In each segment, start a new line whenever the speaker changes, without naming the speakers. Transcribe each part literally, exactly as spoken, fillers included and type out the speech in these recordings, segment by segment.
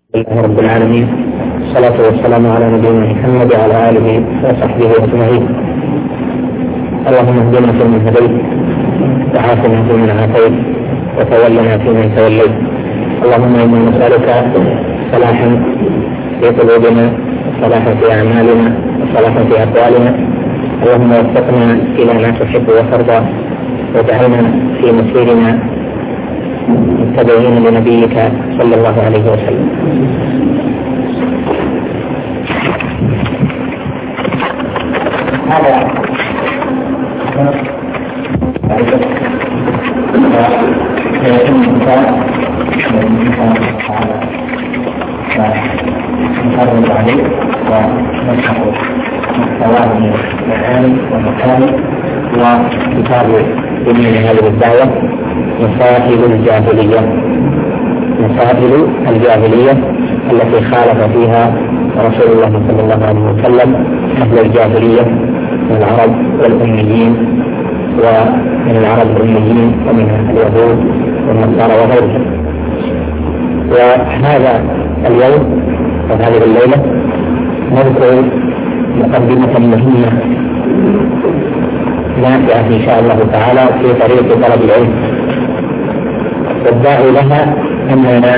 لله رب العالمين، الصلاة والسلام على نبينا محمد وعلى آله وصحبه أجمعين. اللهم اهدنا فيمن هديت، وعافنا فيمن عافيت، وتولنا فيمن توليت. اللهم إنا نسألك صلاحا في قلوبنا، وصلاحا في أعمالنا، وصلاحا في أقوالنا. اللهم وفقنا إلى ما تحب وترضى، واجعلنا في مسيرنا متبعين لنبيك صلى الله عليه وسلم. هذا فيتم الإنسان والإنسان تعالى فنحرص عليه ونشرح محتواه من المعاني والمكان. وكتاب ضمن هذه الدعوة مسائل الجاهلية، مسائل الجاهلية التي خالف فيها رسول الله صلى الله عليه وسلم أهل الجاهلية من العرب والأميين، ومن العرب الأميين ومن اليهود والنصارى وغيرهم. وهذا اليوم وهذه الليلة نذكر مقدمة مهمة نافعة إن شاء الله تعالى في طريق طلب العلم، والداعي لها أننا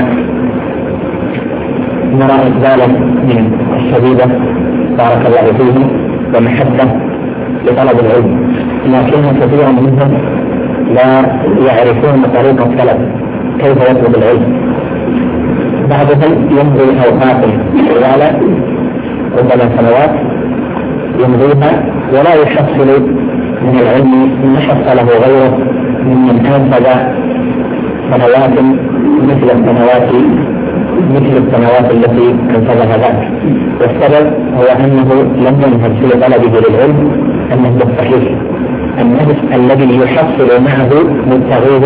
نرى إقبالا من الشديدة بارك الله فيهم ومحبة لطلب العلم، لكن كثيرا منهم لا يعرفون طريق الطلب، كيف يطلب العلم. بعضهم يمضي أوقات طوال ربما سنوات يمضيها ولا يحصل من العلم ما حصله غيره ممن أنفذ سنوات مثل السنوات مثل السنوات التي انفذها ذاك. والسبب هو أنه لم ينهج في طلبه للعلم النهج الصحيح، النهج الذي يحصل معه مبتغيه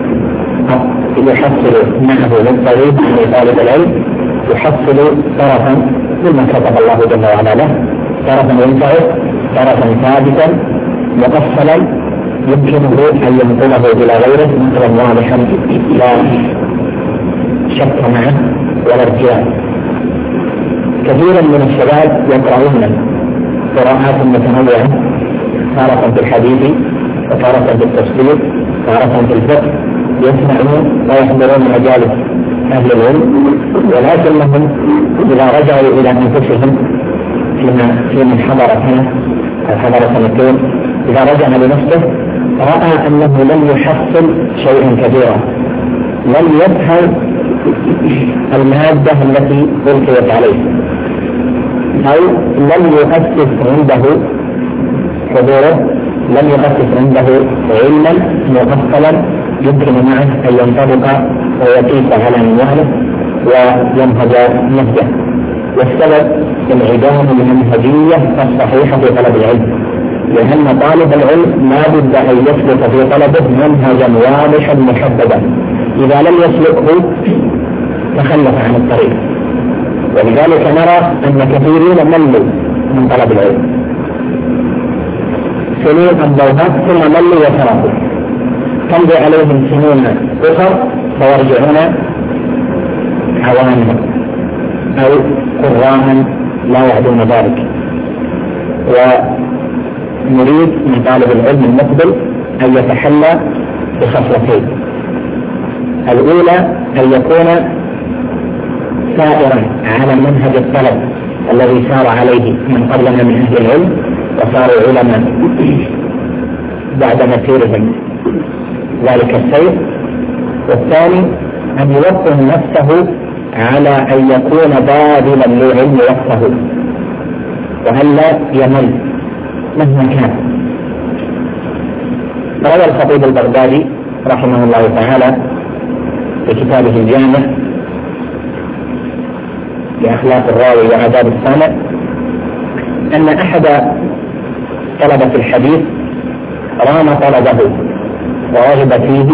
يحصل معه مبتغيه من طالب العلم، يحصل طرفا مما كتب الله جل وعلا له، طرفا ينفعه، طرفا ثابتا مفصلا يمكنه أن ينقله إلى غيره مثلا واضحا لا شك معه ولا ارتياب. كثيرا من الشباب يقرؤون قراءات متنوعة، تارة في الحديث وتارة في التفسير، تارة في الفقه، يسمعون ويحضرون مجالس أهل العلم، ولكنهم إذا رجعوا إلى أنفسهم فيما فيمن حضر سنة أو حضر سنتين، إذا رجع لنفسه رأى أنه لم يحصل شيئا كثيرا، لم يفهم المادة التي ألقيت عليه، أو لم يؤسس عنده حضوره، لم يؤسس عنده علما مفصلا يمكن معه أن ينطبق ويقيس على نواله وينهج نهجه. والسبب انعدام المنهجية الصحيحة في طلب العلم، لأن طالب العلم لا بد أن يسلك في طلبه منهجا واضحا محددا، إذا لم يسلكه تخلف عن الطريق. ولذلك نرى أن كثيرين ملوا من طلب العلم، سنين قضوها ثم ملوا وتركوا، تمضي عليهم سنين أخر فيرجعون عواما أو قراء لا يعدون ذلك. ونريد من طالب العلم المقبل أن يتحلى بخصلتين: الأولى أن يكون سائرا على منهج الطلب الذي سار عليه من قبلنا من أهل العلم وصاروا علماء بعد مسيرهم ذلك السير. والثاني أن يوطن نفسه على أن يكون باذلا للعلم وقته، وألا يمل مهما كان. روى الخطيب البغدادي رحمه الله تعالى في كتابه الجامع لأخلاق الراوي وآداب السامع أن أحد طلبة الحديث رام طلبه ورغب فيه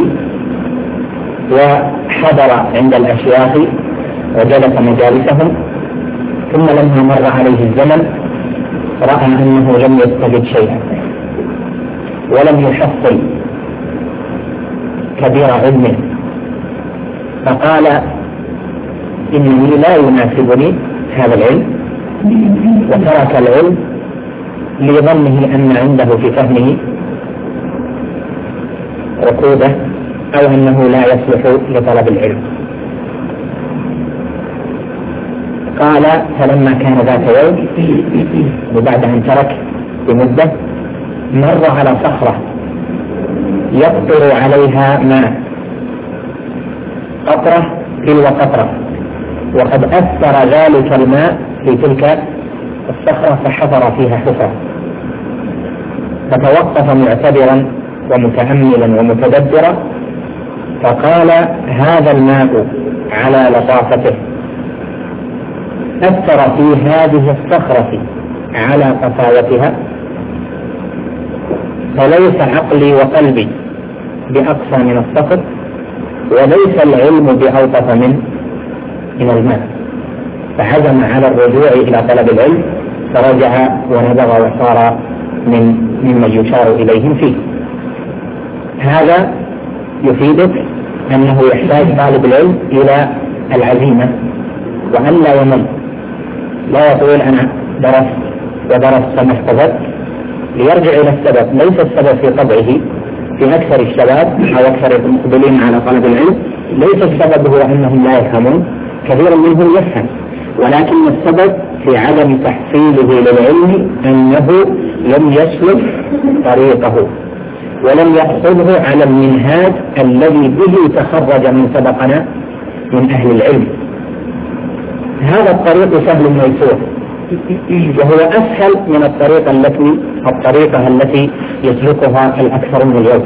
وحضر عند الأشياخ وجلس مجالسهم، ثم لما مر عليه الزمن رأى أنه لم يستفد شيئا ولم يحصل كبير علمه، فقال إنني لا يناسبني هذا العلم، وترك العلم لظنه أن عنده في فهمه ركوبة أو أنه لا يصلح لطلب العلم. قال: فلما كان ذات يوم، وبعد أن ترك بمدة، مر على صخرة يقطر عليها ماء، قطرة تلو قطرة، وقد أثر ذلك الماء في تلك الصخرة فحفر فيها حفرة، فتوقف معتبرا ومتأملا ومتدبرا، فقال: هذا الماء على لطافته أثر في هذه الصخرة على قساوتها، فليس عقلي وقلبي بأقصى من الصخر، وليس العلم بألطف من من الماء. فعزم على الرجوع إلى طلب العلم، فرجع ونبغ وصار من ممن يشار إليهم فيه. هذا يفيدك أنه يحتاج طالب العلم إلى العزيمة، وأن لا يمل، لا يقول أنا درست ودرست فما احتفظت، ليرجع إلى السبب. ليس السبب في طبعه. في أكثر الشباب أو أكثر المقبلين على طلب العلم ليس السبب هو أنهم لا يفهمون، كثير منهم يفهم، ولكن السبب في عدم تحصيله للعلم أنه لم يسلك طريقه ولم يحصله على المنهاج الذي به تخرج من سبقنا من أهل العلم. هذا الطريق سهل ميسور، وهو أسهل من الطريقة التي الطريقة التي يسلكها الأكثرون اليوم.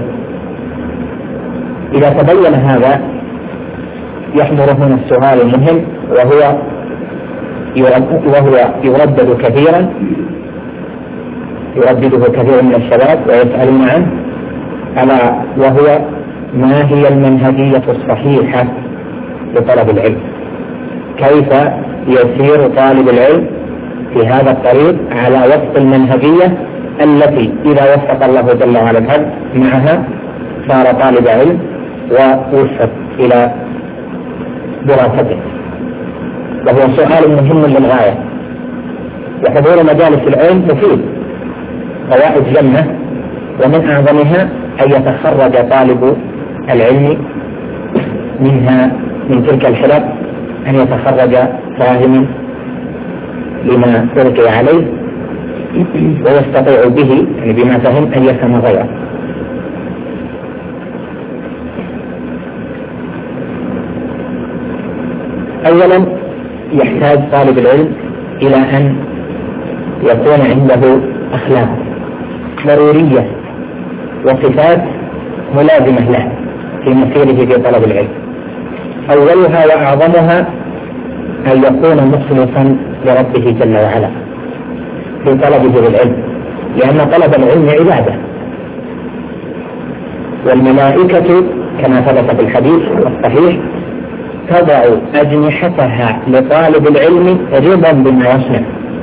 إذا تبين هذا يحضر هنا السؤال المهم، وهو وهو يردد كثيرا يردده كثير من الشباب ويسألون عنه، ألا وهو: ما هي المنهجية الصحيحة لطلب العلم؟ كيف يسير طالب العلم في هذا الطريق على وفق المنهجية التي إذا وفق الله جل وعلا العبد معها صار طالب علم ووفق إلى دراسته؟ وهو سؤال مهم للغاية. وحضور مجالس العلم مفيد، فوائد جمة، ومن أعظمها أن يتخرج طالب العلم منها من تلك الحلق أن يتخرج فاهما لما ألقي عليه، ويستطيع به يعني بما فهم أن يفهم غيره. أولا يحتاج طالب العلم إلى أن يكون عنده أخلاق ضرورية وصفات ملازمة له في مسيره في طلب العلم. أولها وأعظمها أن يكون مخلصا لربه جل وعلا في طلبه للعلم، لأن طلب العلم عبادة، والملائكة كما ثبت في الحديث الصحيح تضع أجنحتها لطالب العلم رضا بما يصنع.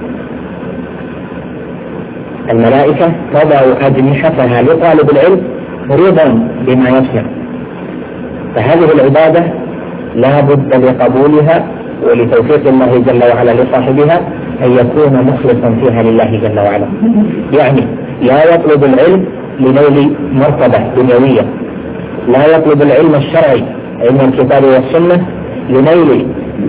الملائكة تضع أجنحتها لطالب العلم رضا بما يصنع. فهذه العبادة لا بد لقبولها ولتوفيق الله جل وعلا لصاحبها أن يكون مخلصا فيها لله جل وعلا. يعني لا يطلب العلم لنيل مرتبة دنيوية، لا يطلب العلم الشرعي علم الكتاب والسنة لنيل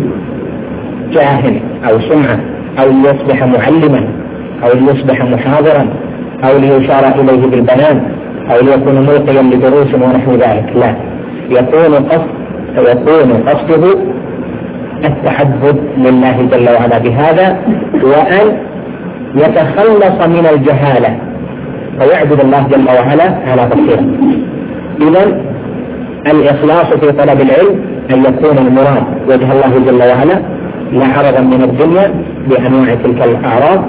جاه أو سمعة أو ليصبح معلما أو ليصبح محاضرا أو ليشار إليه بالبنان أو ليكون ملقيا لدروس ونحو ذلك. لا، يكون قصد يكون قصده التعبد لله جل وعلا بهذا، وأن يتخلص من الجهالة ويعبد الله جل وعلا على بصيرة. إذن الإخلاص في طلب العلم أن يكون المراد وجه الله جل وعلا لا عرضا من الدنيا بأنواع تلك الأعراض،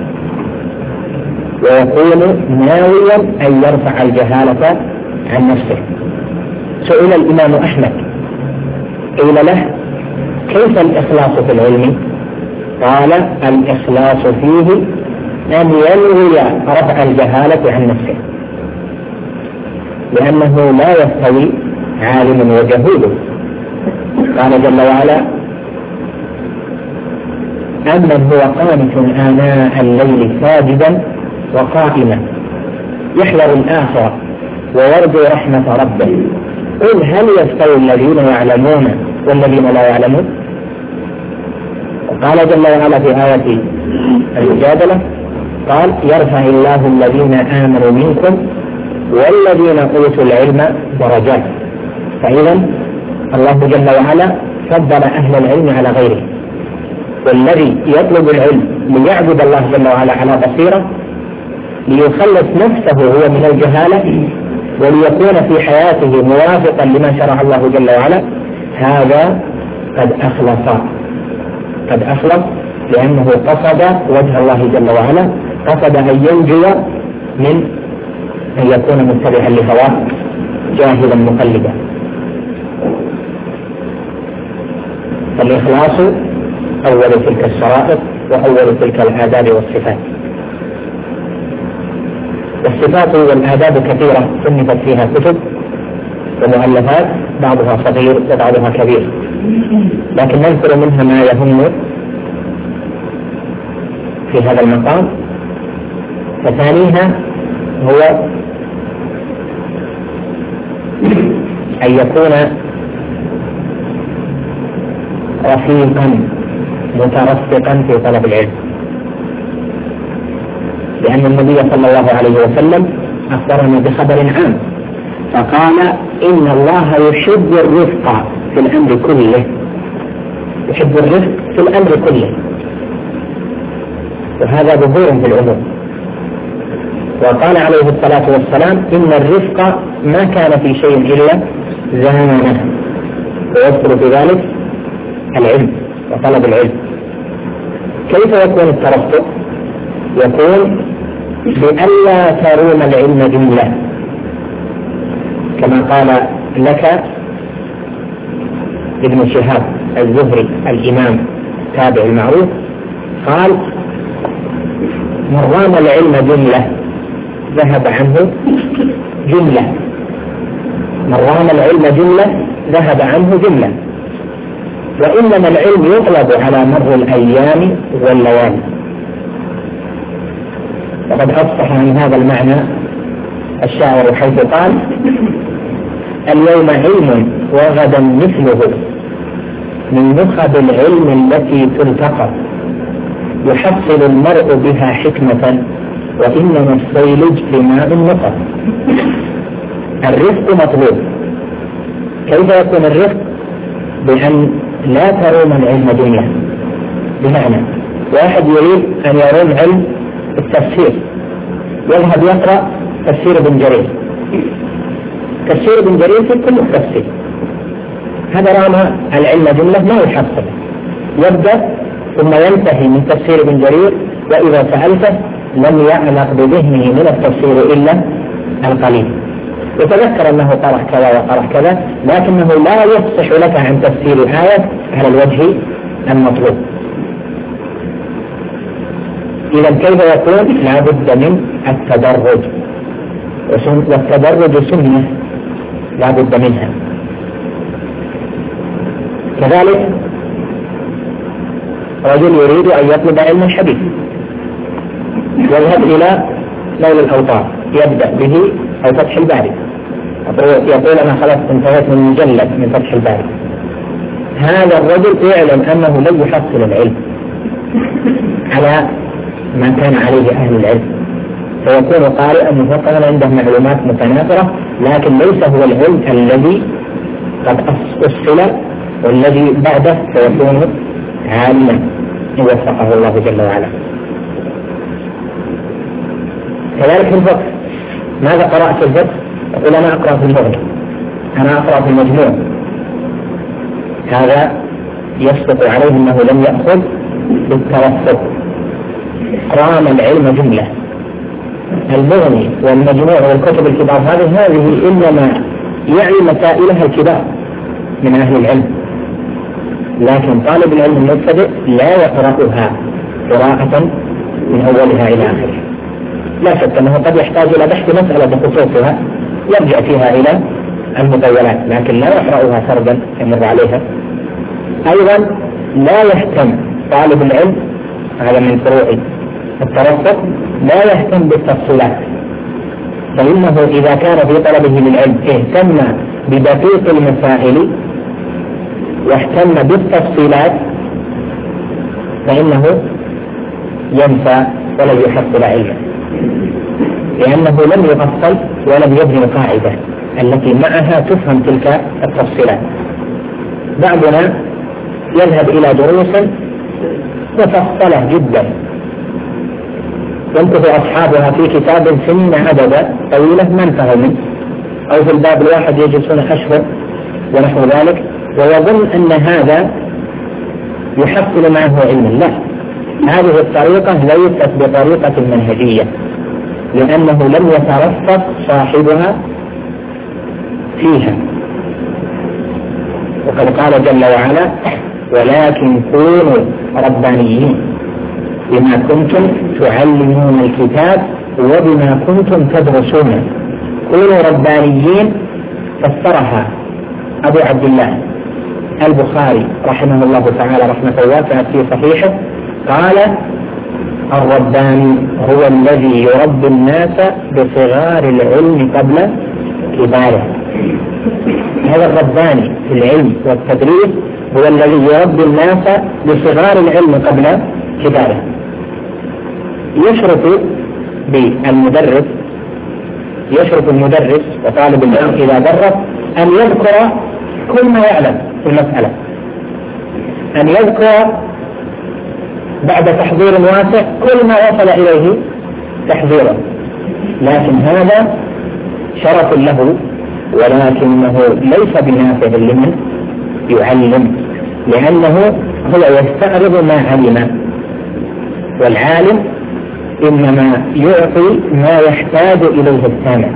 ويكون ناويا أن يرفع الجهالة عن نفسه. سئل الإمام أحمد قيل له: كيف الإخلاص في العلم؟ قال: الإخلاص فيه أن ينوي رفع الجهالة عن نفسه، لأنه لا يستوي عالم وجهول. قال جل وعلا: أمن هو قانت آناء الليل ساجدا وقائما يحذر الآخرة ويرجو رحمة ربه قل هل يستوي الذين يعلمون والذين لا يعلمون؟ قال جل وعلا في آية المجادلة قال يرفع الله الذين آمنوا منكم والذين أوتوا العلم درجات. فإذا الله جل وعلا فضل أهل العلم على غيره، والذي يطلب العلم ليعبد الله جل وعلا على بصيرة ليخلص نفسه هو من الجهالة وليكون في حياته موافقا لما شرع الله جل وعلا، هذا قد أخلص قد أخلص لأنه قصد وجه الله جل وعلا، قصد أن ينجو من أن يكون متبعا لهواه جاهلا مقلدا. فالإخلاص أول تلك الشرائط وأول تلك الآداب والصفات. والصفات والآداب كثيرة صنفت فيها كتب ومؤلفات بعضها صغير وبعضها كبير، لكن نذكر منها ما يهم في هذا المقام. فثانيها هو أن يكون رفيقا مترفقا في طلب العلم، لأن النبي صلى الله عليه وسلم أخبرنا بخبر عام فقال إن الله يحب الرفق في الأمر كله، يحب الرفق في الأمر كله، وهذا ظهور في العموم. وقال عليه الصلاة والسلام إن الرفق ما كان في شيء إلا زانه، ويذكر في ذلك العلم وطلب العلم. كيف يكون الترفق؟ يكون بألا تروم العلم جملة، كما قال لك ابن شهاب الزهري الإمام تابع المعروف قال من رام العلم جملة ذهب عنه جملة، من رام العلم جملة ذهب عنه جملة، وإنما العلم يطلب على مر الأيام والليالي. وقد أفصح عن هذا المعنى الشاعر حيث قال اليوم علم وغدا مثله من نخب العلم التي تلتقى، يحصل المرء بها حكمة وإنما الصيل اجتماع النقط. الرفق مطلوب. كيف يكون الرفق؟ بأن لا تروم العلم جملة. بمعنى واحد يريد أن يروم علم التفسير يذهب يقرأ تفسير ابن جرير، تفسير ابن جرير في كل التفسير، هذا رام العلم جملة ما يحصل، يبدأ ثم ينتهي من تفسير ابن جرير، وإذا سألته لم يعلق بذهنه من التفسير إلا القليل، يتذكر أنه قرأ كذا وقرأ كذا، لكنه لا يفصح لك عن تفسير آية على الوجه المطلوب. إذا كيف يكون؟ لا بد من التدرج، والتدرج سنة لا بد منها. كذلك رجل يريد أن يطلب علم الحديث يذهب إلى نيل الأوطار يبدأ به أو فتح الباري، يقول أنا خلاص انتهيت من مجلد من فتح الباري، هذا الرجل يعلم أنه لن يحصل العلم على ما كان عليه أهل العلم، فيكون قارئا مثقفا عنده معلومات متناثرة، لكن ليس هو العلم الذي قد أصل والذي بعده سيكون عالما وفقه الله جل وعلا. كذلك في الفقه، ماذا قرأت في الفقه؟ يقول أنا أقرأ في المغني، أنا أقرأ في المجموع، هذا يصدق عليه أنه لم يأخذ بالتوسط، رام العلم جملة. المغني والمجموع والكتب الكبار هذه هذه إنما يعني مسائلها الكبار من أهل العلم، لكن طالب العلم المبتدئ لا يقرأها قراءة من أولها إلى آخرها. لا شك أنه قد يحتاج إلى بحث مسألة بخصوصها يرجع فيها إلى المطولات، لكن لا يقرأها سردا يمر عليها. أيضا لا يهتم طالب العلم هذا من فروع الترفق، لا يهتم بالتفصيلات، فإنه إذا كان في طلبه للعلم اهتم بدقيق المسائل واهتم بالتفصيلات فإنه ينفع ولن يحصل علما، لأنه لم يفصل ولم يبني القاعدة التي معها تفهم تلك التفصيلات. بعضنا يذهب إلى دروس مفصلة جدا يمكث أصحابها في كتاب سنين عددا طويلة ما انتهوا منه، أو في الباب الواحد يجلسون أشهر ونحو ذلك، ويظن أن هذا يحصل معه علما. لا، هذه الطريقة ليست بطريقة منهجية، لأنه لم يترفق صاحبها فيها. وقد قال جل وعلا: ولكن كونوا ربانيين بما كنتم تعلمون الكتاب وبما كنتم تدرسون. كونوا ربانيين فسرها أبو عبد الله البخاري رحمه الله تعالى رحمة واسعة في صحيحه، قال: الرباني هو الذي يربي الناس بصغار العلم قبل كباره. هذا الرباني في العلم والتدريس هو الذي يربي الناس بصغار العلم قبل كباره. يشرط بالمدرس يشرط المدرس وطالب العلم إذا درس أن يذكر كل ما يعلم في المسألة، أن يذكر بعد تحضير واسع كل ما وصل إليه تحضيرا، لكن هذا شرف له ولكنه ليس بنافع لمن يعلم، لأنه هو يستعرض ما علم، والعالم إنما يعطي ما يحتاج إليه السامع،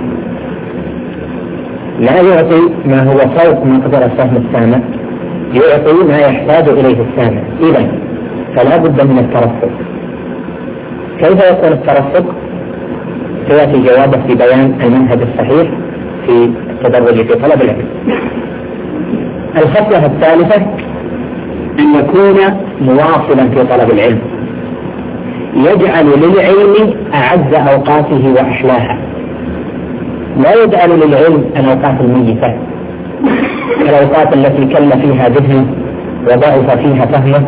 لا يعطي ما هو فوق مقدر فهم السامع، يعطي ما يحتاج إليه السامع. إذن فلا بد من الترفق. كيف يكون الترفق؟ سيأتي جوابه في بيان المنهج الصحيح في التدرج في طلب العلم. الخطوة الثالثة أن يكون مواصلا في طلب العلم، يجعل للعلم أعز أوقاته وأحلاها، لا يجعل للعلم الأوقات الميتة، الأوقات التي كل فيها ذهنه وضعف فيها فهمه،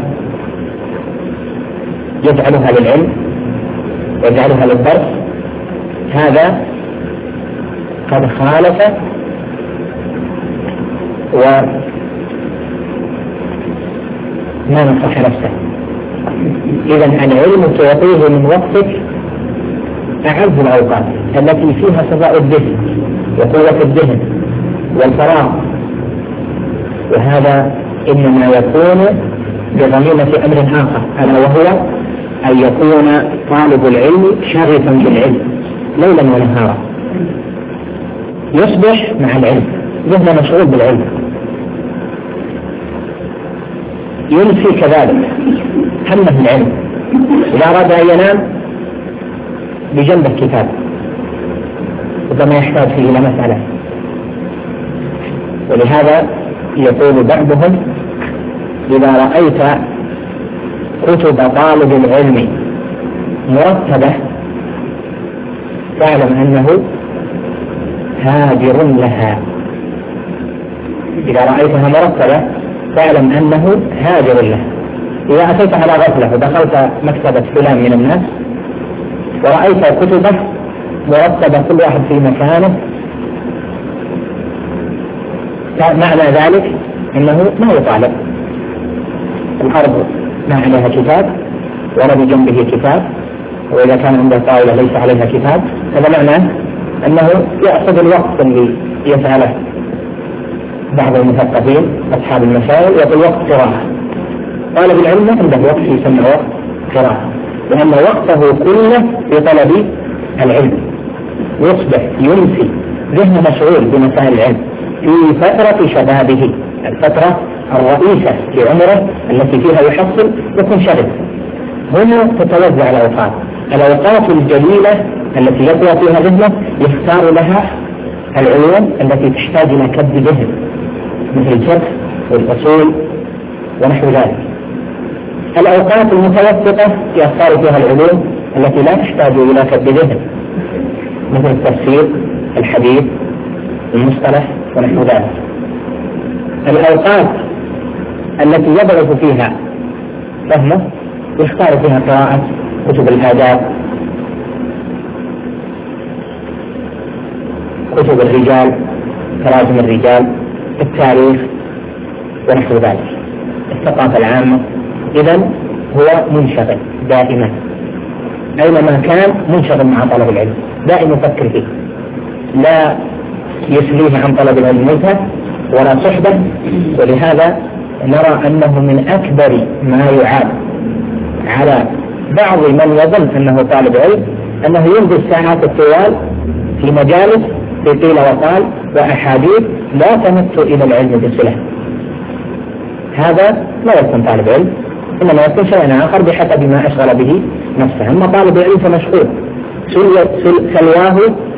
يجعلها للعلم ويجعلها للدرس. هذا قد خالف وما نصح نفسه. إذن العلم تعطيه من وقتك أعز الأوقات التي فيها صفاء الذهن وقوة الذهن والفراغ، وهذا إنما يكون بضميمة أمر آخر، ألا وهو أن يكون طالب العلم شغفا بالعلم ليلا ونهارا، يصبح مع العلم ذهن مشغول بالعلم، ينسي كذلك همه العلم. إذا أراد أن ينام بجنب الكتاب وما يحتاج فيه إلى مسألة. ولهذا يقول بعضهم: إذا رأيت كتب طالب العلم مرتبة فاعلم أنه هاجر لها. إذا رأيتها مرتبة فاعلم أنه هاجر لها. إذا أتيت على غفلة ودخلت مكتبة فلان من الناس ورأيت كتبه مرتبة كل واحد في مكانه، معنى ذلك أنه ما يطالب. الأرض ما عليها كتاب ولا بجنبه كتاب، وإذا كان عنده طاولة ليس عليها كتاب، هذا معناه أنه يأخذ الوقت اللي يفعله بعض المثقفين أصحاب المسائل، يقول وقت قراءة. طالب العلم عنده وقت يسمى وقت قراءة، لأن وقته كله في طلب العلم، يصبح ينسي ذهنه مشغول بمسائل العلم في فترة شبابه، الفترة الرئيسة في عمره التي فيها يحصل يكون شغل. هنا تتوزع الأوقات، الأوقات الجليلة التي يقوى فيها ذهنه يختار لها العلوم التي تحتاج إلى كد ذهن مثل الفقه والأصول ونحو ذلك. الأوقات المتوسطة يختار فيها العلوم التي لا تحتاج إلى كد ذهن، مثل التفسير، الحديث، المصطلح ونحو ذلك. الأوقات التي يبرز فيها فهمه يختار فيها قراءة كتب الآداب، كتب الرجال، تراجم الرجال، التاريخ ونحو ذلك، الثقافة العامة. إذن هو منشغل دائما، أينما كان منشغل مع طلب العلم، دائما يفكر فيه، لا يسليه عن طلب العلم نزهة ولا صحبة. ولهذا نرى أنه من أكبر ما يعاب على بعض من يظن أنه طالب علم أنه ينزل ساعات الطوال في مجالس في قيل وقال وأحاديث لا تمت إلى العلم بصلة. هذا لا يكون طالب علم، إنما يكون شيئا آخر بحسب ما أشغل به نفسه. أما طالب العلم فمشغول سلواه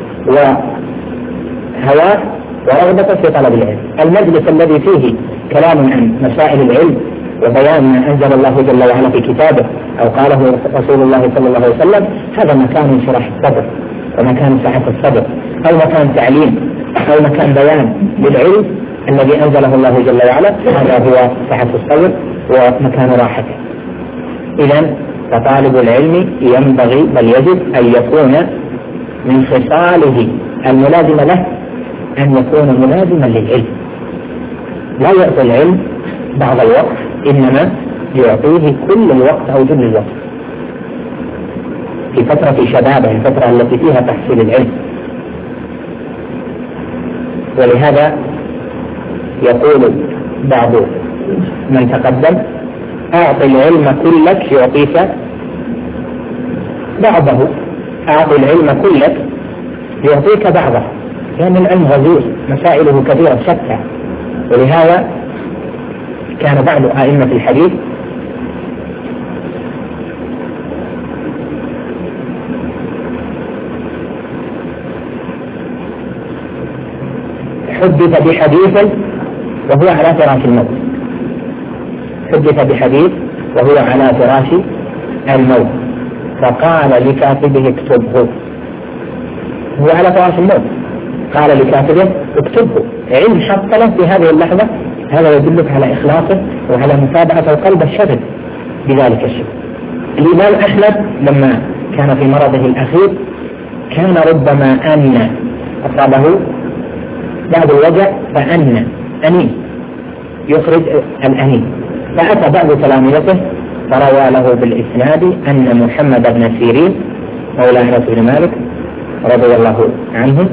وهواه ورغبته في طلب العلم. المجلس الذي فيه كلام عن مسائل العلم وبيان ما أنزل الله جل وعلا في كتابه أو قاله رسول الله صلى الله عليه وسلم، هذا مكان شرح الصدر ومكان سعة الصدر، أو مكان تعليم أو مكان بيان للعلم الذي أنزله الله جل وعلا، هذا هو سعة الصدر ومكان راحته. إذن فطالب العلم ينبغي بل يجب أن يكون من خصاله الملازمة له أن يكون ملازما للعلم، لا يعطي العلم بعض الوقت، إنما يعطيه كل الوقت أو جل الوقت في فترة شبابه، الفترة التي فيها تحصيل العلم. ولهذا يقول بعض من تقدم: أعطي العلم كلك يعطيك بعضه، أعطي العلم كلك يعطيك بعضه، لأن العلم غزير مسائله كثيرة شتى. ولهذا كان بعض أئمة الحديث حدث بحديث وهو على فراش الموت، حدث بحديث وهو على فراش الموت، فقال لكاتبه اكتبه، هو على فراش الموت، قال لكاتبه اكتبه، علم حط له في هذه اللحظة. هذا يدلك على إخلاصه وعلى متابعة القلب الشغل بذلك الشيء. الإمام أحمد لما كان في مرضه الأخير كان ربما أن أصابه بعض الوجع فأن أنين يخرج الأنين، فأتى بعض تلامذته فروى له بالإسناد أن محمد بن سيرين مولى أنس بن مالك رضي الله عنه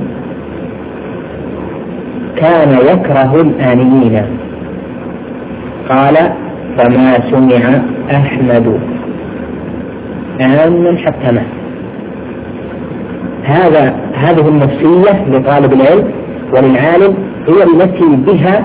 كان يكره الآنين، قال: فما سمع أحمد آن حتى مات. هذا هذه النفسية لطالب العلم وللعالم هي التي بها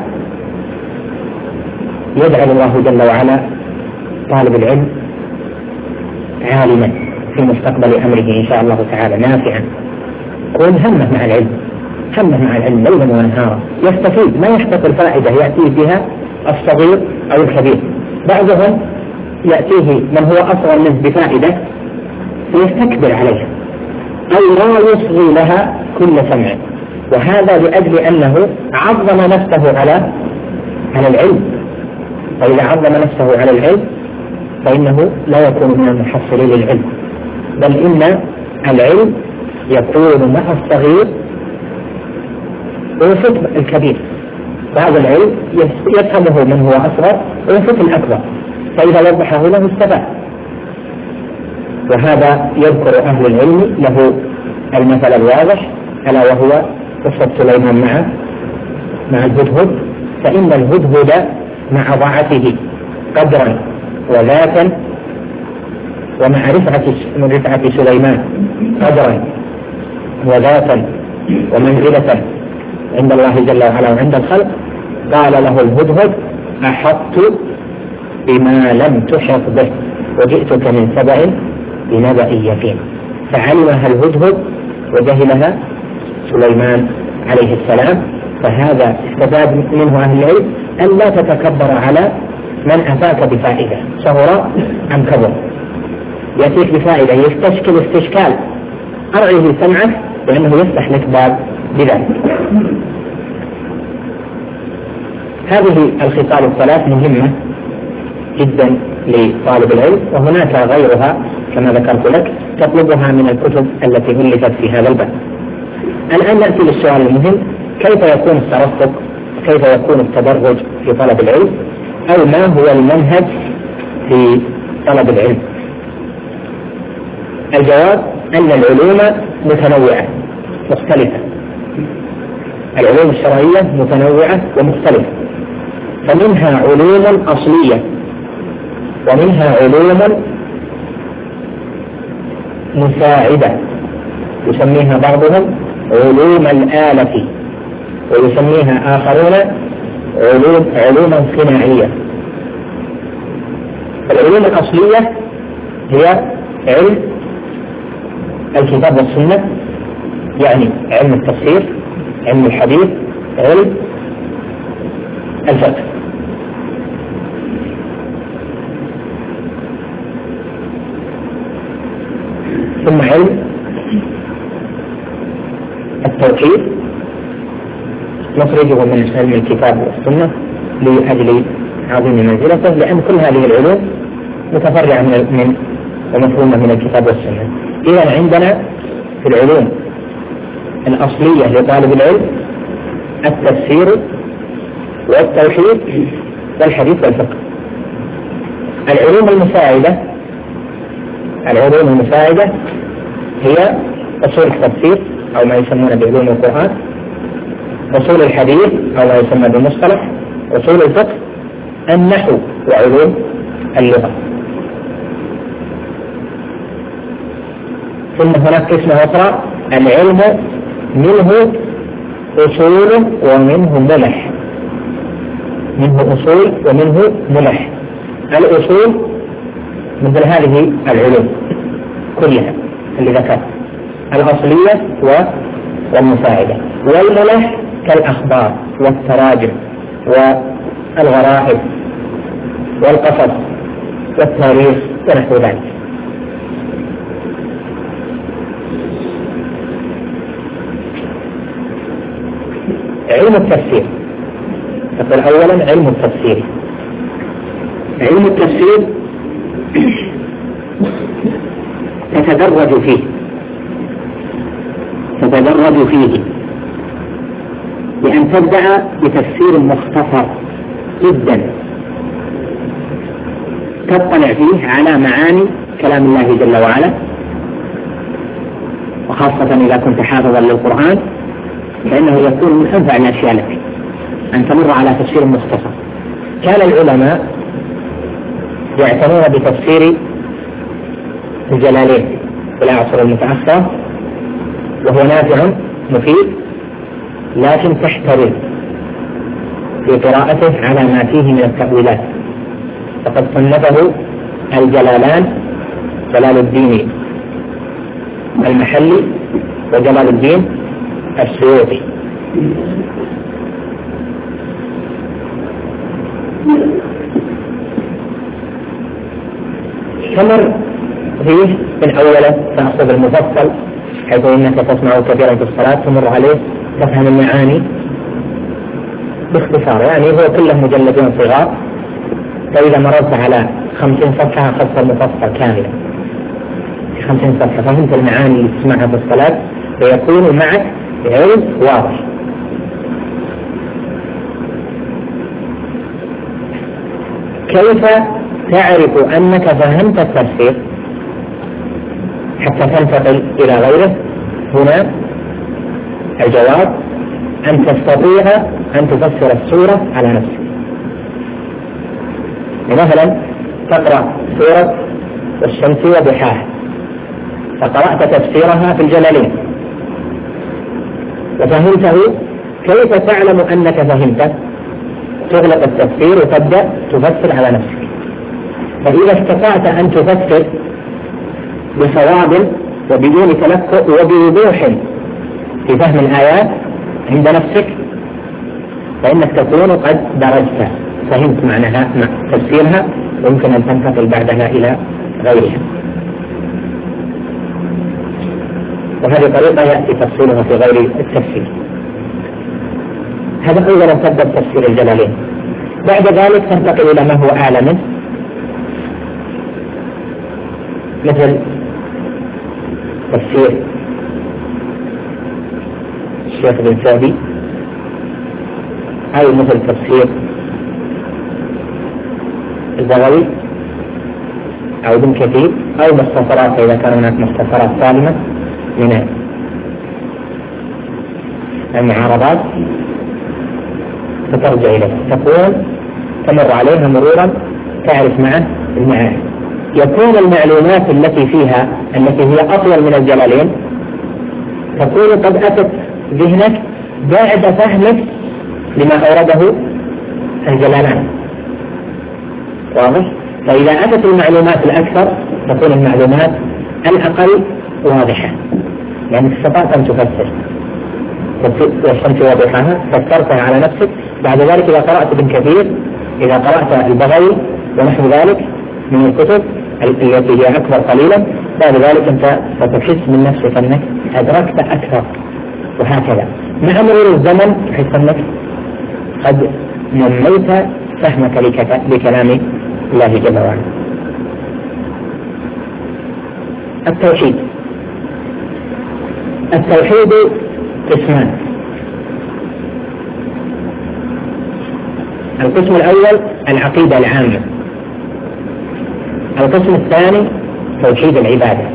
يجعل الله جل وعلا طالب العلم عالما في مستقبل أمره إن شاء الله تعالى، نافعا. كون همه مع العلم، همه مع العلم ليلا ونهارا، يستفيد ما يحتقر فائدة يأتيه بها الصغير أو الكبير. بعضهم يأتيه من هو أصغر منه بفائدة فيستكبر عليها أو لا يصغي لها كل سمع، وهذا لأجل أنه عظم نفسه على على العلم. فإذا عظم نفسه على العلم فإنه لا يكون من المحصلين للعلم، بل إن العلم يكون مع الصغير ويفوت الكبير. بعض العلم يفهمه من هو أصغر ويفوت الأكبر، فإذا وضحه له استفاد. وهذا يذكر أهل العلم له المثل الواضح، ألا وهو قصة سليمان مع مع الهدهد. فإن الهدهد مع ضعفه قدرا وذاتا ومع رفعة من رفعة سليمان قدرا وذاتا ومنزلة عند الله جل وعلا وعند الخلق، قال له الهدهد: أحطت بما لم تحط به وجئتك من سبأ بنبأ يقين. فعلمها الهدهد وجهلها سليمان عليه السلام. فهذا استفاد منه أهل العلم أن لا تتكبر على من أتاك بفائدة صغر أم كبر، يأتيك بفائدة يستشكل استشكال أرعه سمعه لأنه يفتح لك باب بذلك. هذه الخصال الثلاث مهمة جدا لطالب العلم، وهناك غيرها كما ذكرت لك تطلبها من الكتب التي ألفت في هذا الباب. الآن نأتي للسؤال المهم: كيف يكون الترفق؟ كيف يكون التدرج في طلب العلم؟ أو ما هو المنهج في طلب العلم؟ الجواب أن العلوم متنوعة مختلفة، العلوم الشرعية متنوعة ومختلفة، فمنها علوم أصلية ومنها علوم مساعدة يسميها بعضهم علوم الآلة، ويسميها آخرون علوم علوما صناعية. العلوم الأصلية هي علم الكتاب والسنة، يعني علم التفسير، علم الحديث، علم الفقه. ثم علم التوحيد نخرجه من علم الكتاب والسنة لأجل عظيم منزلته، لأن كل هذه العلوم متفرعة من ومفهومة من الكتاب والسنة. إذا عندنا في العلوم الأصلية لطالب العلم التفسير والتوحيد والحديث والفقه. العلوم المساعدة العلوم المساعدة هي أصول التفسير أو ما يسمونه بعلوم القرآن، أصول الحديث أو ما يسمى بالمصطلح، أصول الفقه، النحو وعلوم اللغة. ثم هناك قسم أخرى العلم منه أصول ومنه ملح، منه أصول ومنه ملح. الأصول مثل هذه العلوم كلها اللي ذكرت الأصلية والمساعدة، والملح كالأخبار والتراجم والغرائب والقصص والتاريخ ونحو ذلك. علم التفسير، نقول أولا علم التفسير. علم التفسير تتدرج فيه تتدرج فيه بأن تبدأ بتفسير مختصر جدا تطلع فيه على معاني كلام الله جل وعلا، وخاصة إذا كنت حافظا للقرآن فإنه يكون من أنفع الأشياء لك أن تمر على تفسير مختصر. كان العلماء يعتنون بتفسير الجلالين في العصر المتأخر، وهو نافع مفيد، لكن تحترم في قراءته على ما فيه من التأويلات، فقد صنفه الجلالان جلال الدين المحلي وجلال الدين السيوطي. تمر فيه من أوله تأخذ المفصل حيث إنك تسمع كثيرا في الصلاة، تمر عليه تفهم المعاني باختصار، يعني هو كله مجلدين صغار، فإذا مررت على خمسين صفحة أخذت المفصل كاملا في خمسين صفحة، فهمت المعاني اللي تسمعها في الصلاة فيكون معك علم واضح. كيف تعرف أنك فهمت التفسير حتى تنتقل إلى غيره؟ هنا الجواب أن تستطيع أن تفسر السورة على نفسك. مثلا تقرأ سورة الشمس وضحاها فقرأت تفسيرها في الجلالين وفهمته، كيف تعلم أنك فهمته؟ تغلق التفسير وتبدأ تفسر على نفسك. فإذا استطعت أن تفسر بصواب وبدون تلفظ وبوضوح في فهم الآيات عند نفسك فإنك تكون قد درجت فهمت معناها تفسيرها ويمكن أن تنتقل بعدها إلى غيرها. وهذه طريقة يأتي تفصيلها في غير التفسير. هذا أولا تبدأ تفسير الجلالين. بعد ذلك تنتقل إلى ما هو أعلى منه، مثل تفسير الشيخ بن سعدي، أو مثل تفسير البغوي أو ابن كثير، أو مختصرات إذا كان هناك مختصرات سالمة من المعارضات فترجع إليه، تكون تمر عليها مرورا تعرف معه المعاني. يكون المعلومات التي فيها التي هي أطول من الجلالين تكون قد أتت ذهنك بعد فهمك لما أورده الجلالان، واضح؟ فإذا أتت المعلومات الأكثر تكون المعلومات الأقل واضحة، يعني استطعت أن تفسر والشمس واضحها فسرتها على نفسك. بعد ذلك إذا قرأت ابن كثير، إذا قرأت البغوي ونحو ذلك من الكتب التي هي أكبر قليلا، بعد ذلك أنت ستحس من نفسك أنك أدركت أكثر، وهكذا مع مرور الزمن تحس أنك قد نميت فهمك لكلام الله جل وعلا. التوحيد التوحيد قسمان. القسم الأول العقيدة العامة، القسم الثاني توحيد العبادة،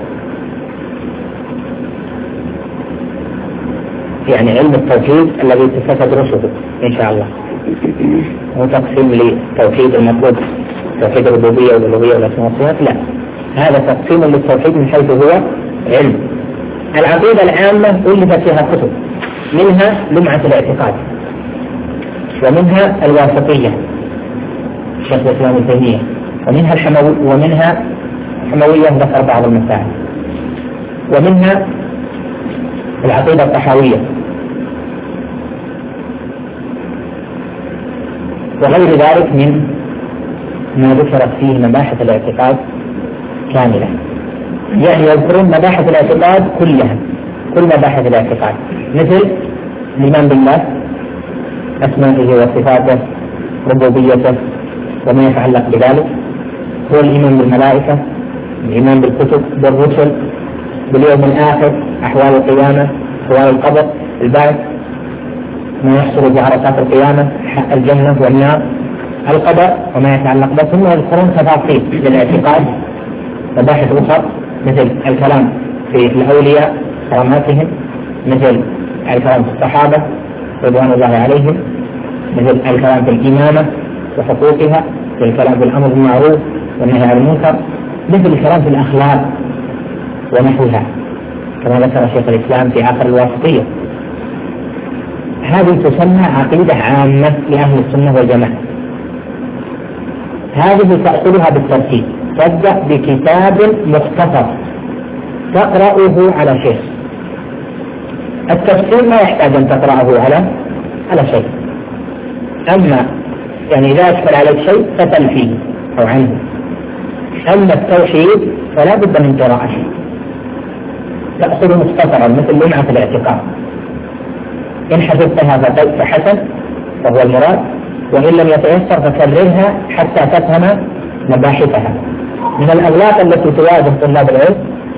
يعني علم التوحيد الذي ستدرسه إن شاء الله، هو تقسيم لتوحيد المطلوب توحيد الربوبية والألوهية والأسماء والصفات، لا، هذا تقسيم للتوحيد من حيث هو علم. العقيدة العامة ألفت فيها كتب، منها لمعة الاعتقاد، ومنها الواسطية شيخ الإسلام ابن تيمية، ومنها الحموي ومنها حموية ذكر بعض المسائل، ومنها العقيدة الطحاوية، وغير ذلك من ما ذكرت فيه مباحث الاعتقاد كاملة، يعني يذكرون مباحث الاعتقاد كلها، كل مباحث الاعتقاد، مثل الإيمان بالله، أسمائه وصفاته، ربوبيته وما يتعلق بذلك، هو الإيمان بالملائكة، الإيمان بالكتب، بالرسل، باليوم الآخر، أحوال القيامة، أحوال القبر، البعث، ما يحصل في عرصات القيامة، الجنة والنار، القدر وما يتعلق به. ثم يذكرون تفاصيل للاعتقاد مباحث أخرى، مثل الكلام في الأولياء كراماتهم، مثل الكلام في الصحابة رضوان الله عليهم، مثل الكلام في الإمامة وحقوقها، مثل الكلام في الأمر بالمعروف والنهي عن المنكر، مثل الكلام في الأخلاق ونحوها كما ذكر شيخ الإسلام في آخر الواسطية. هذه تسمى عقيدة عامة لأهل السنة والجماعة. هذه تأخذها بالترتيب، تبدأ بكتاب مختصر تقرأه على شيء. التفسير ما يحتاج أن تقرأه على على شيء، أما يعني إذا أشكل عليك شيء فتل فيه أو عنه. أما التوحيد فلا بد من قراءته، تأخذ مختصرا مثل لمعة الاعتقاد، إن حفظتها فحسن فهو المراد، وإن لم يتيسر فكررها حتى تفهم مباحثها. من الأغلاط التي تواجه طلاب العلم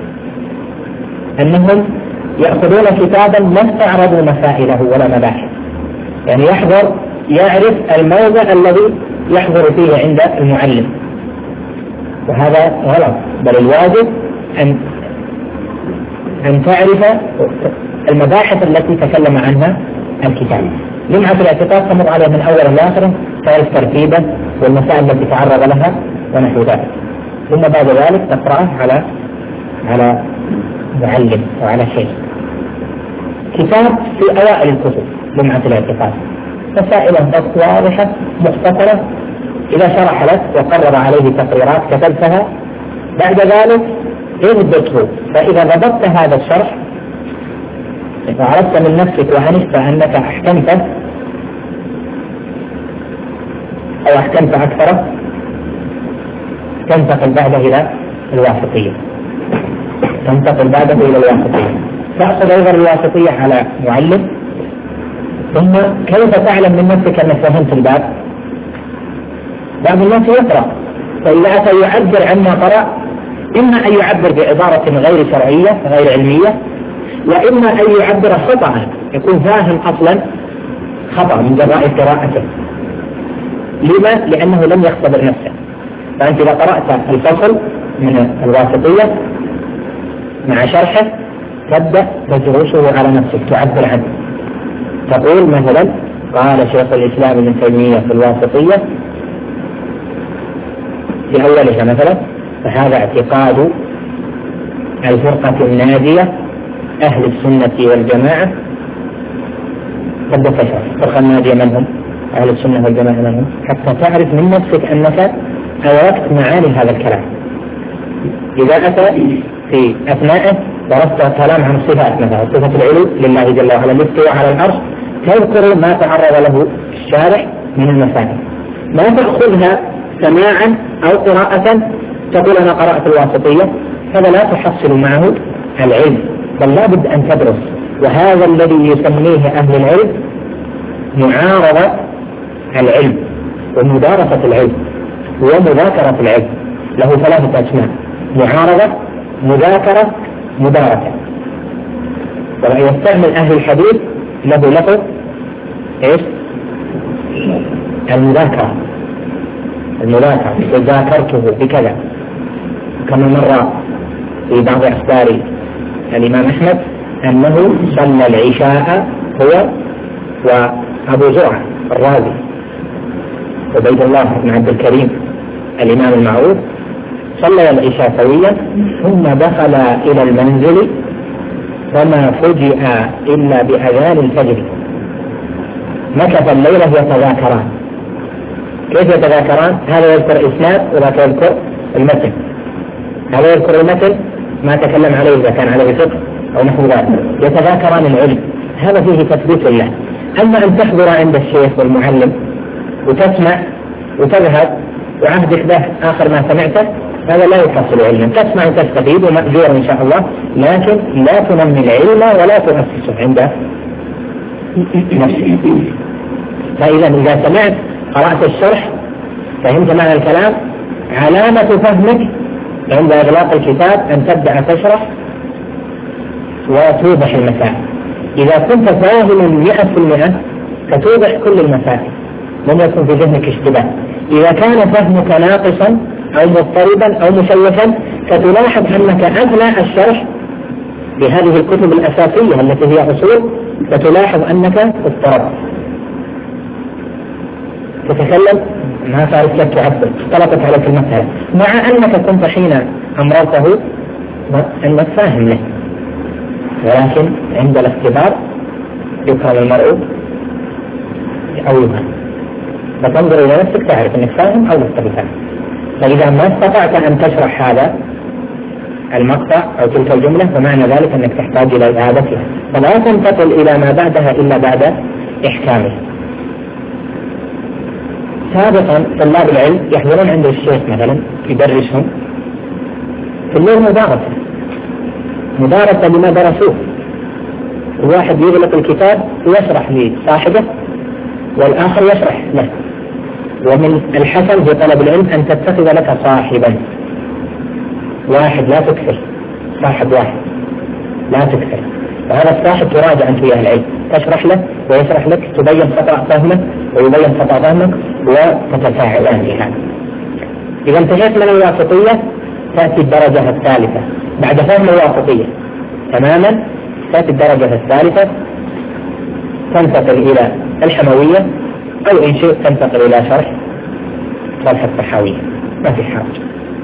أنهم يأخذون كتابا ما استعرضوا مسائله ولا مباحث، يعني يحضر يعرف الموضع الذي يحضر فيه عند المعلم، وهذا غلط، بل الواجب أن أن تعرف المباحث التي تكلم عنها الكتاب. لمعة الاعتقاد تمر عليه من أول لآخره، تعرف ترتيبه والمسائل التي تعرض لها ونحو ذلك، ثم بعد ذلك تقرأه على على معلم أو على شيء. كتاب في أوائل الكتب لمعة الاعتقاد، مسائل بس واضحة مختصرة، إذا شرح لك وقرر عليه تقريرات كتبتها، بعد ذلك اضبطه، فإذا ضبطت هذا الشرح وعرفت من نفسك وعنفت أنك أحكمته أو أحكمت أكثر تنتقل بعده إلى الواسطية، تنتقل بعده إلى الواسطية، تأخذ أيضا الواسطية على معلم. ثم كيف تعلم من نفسك أنك فهمت الباب؟ بعض الناس يقرأ فإذا أتى يعبر عما قرأ إما أن يعبر بعبارة غير شرعية غير علمية، وإما أن يعبر خطأ، يكون فاهم أصلا خطأ من جراء قراءته. لما؟ لأنه لم يختبر نفسه. فأنت إذا قرأت الفصل من الواسطية مع شرحه تبدأ تدرسه على نفسك، تعبر عنه، تقول مثلا قال شيخ الإسلام ابن تيمية في الواسطية في أولها مثلا: فهذا اعتقاد الفرقة الناجية أهل السنة والجماعة. تبدأ تشرح الفرقة الناجية من هم؟ أهل السنة والجماعة من هم؟ حتى تعرف من نفسك أنك أدركت معاني هذا الكلام. إذا أتى في أثنائه درست كلام عن الصفات مثلا صفة العلو لله جل وعلا، الاستواء على العرش، تذكر ما تعرض له الشارع من المسائل، ما تأخذها سماعا أو قراءة تقول أنا قرأت الواسطية، هذا لا تحصل معه العلم، بل لابد أن تدرس. وهذا الذي يسميه أهل العلم معارضة العلم ومدارسة العلم ومذاكرة العلم، له ثلاثة أسماء: معارضة، مذاكرة، مدارسة. ويستعمل أهل الحديث له لفظ إيش؟ المذاكرة. المذاكرة ذاكرته بكذا، كما مر في بعض أخبار الإمام أحمد أنه صلى العشاء هو وأبو زرعة الرازي عبيد الله بن عبد الكريم الإمام المعروف، صلى العشاء سويا ثم دخل إلى المنزل فما فجئ إلا بأذان الفجر. مكث الليلة يتذاكران. كيف يتذاكران؟ هذا يذكر إسناد وذاك يذكر المتن، هذا يذكر المتن ما تكلم عليه إذا كان عليه فقه أو نحو ذلك، يتذاكران العلم، هذا فيه تثبيت لله. أما أن تحضر عند الشيخ والمعلم وتسمع وتذهب وعهدك به آخر ما سمعته، هذا لا يحصل علما. تسمع وتستفيد ومأجور إن شاء الله، لكن لا تنمي العلم ولا تؤسسه عند نفسك. فإذا إذا سمعت قرأت الشرح فهمت معنى الكلام، علامة فهمك عند إغلاق الكتاب أن تبدأ تشرح وتوضح المسائل. إذا كنت فاهما مئة في المئة فتوضح كل المسائل، لم يكن في ذهنك اشتباه. إذا كان فهمك ناقصا أو مضطربا أو مشوشا فتلاحظ أنك أثناء الشرح بهذه الكتب الأساسية التي هي أصول، فتلاحظ أنك اضطربت، تتكلم ما صارت لك تعبر، اختلطت عليك المسألة، مع أنك كنت حين أمرته أنك فاهم له، ولكن عند الاختبار يكرم المرء أو يفهم، فتنظر إلى نفسك تعرف أنك فاهم أو لست بفاهم. فإذا ما استطعت أن تشرح هذا المقطع أو تلك الجملة فمعنى ذلك أنك تحتاج إلى إعادتها، فلا تنتقل إلى ما بعدها إلا بعد إحكامه. سابقا طلاب العلم يحضرون عند الشيخ مثلا يدرسهم في الليل مدارسة مدارسة لما درسوه، الواحد يغلق الكتاب ويشرح لصاحبه والآخر يشرح له. ومن الحسن في طلب العلم أن تتخذ لك صاحبا واحد، لا تكثر، صاحب واحد لا تكثر، فهذا الصاحب تراجع أنت وياه العلم، تشرح له ويشرح لك، تبين خطأ فهمه ويبين خطأ فهمك وتتفاعلان في هذا. إذا انتهيت من الواسطية تأتي الدرجة الثالثة بعد فهم الواسطية تماما، تأتي الدرجة الثالثة تنتقل إلى الحموية، أو إن شئت تنتقل إلى شرح شرح الطحاوية، ما في حاجة.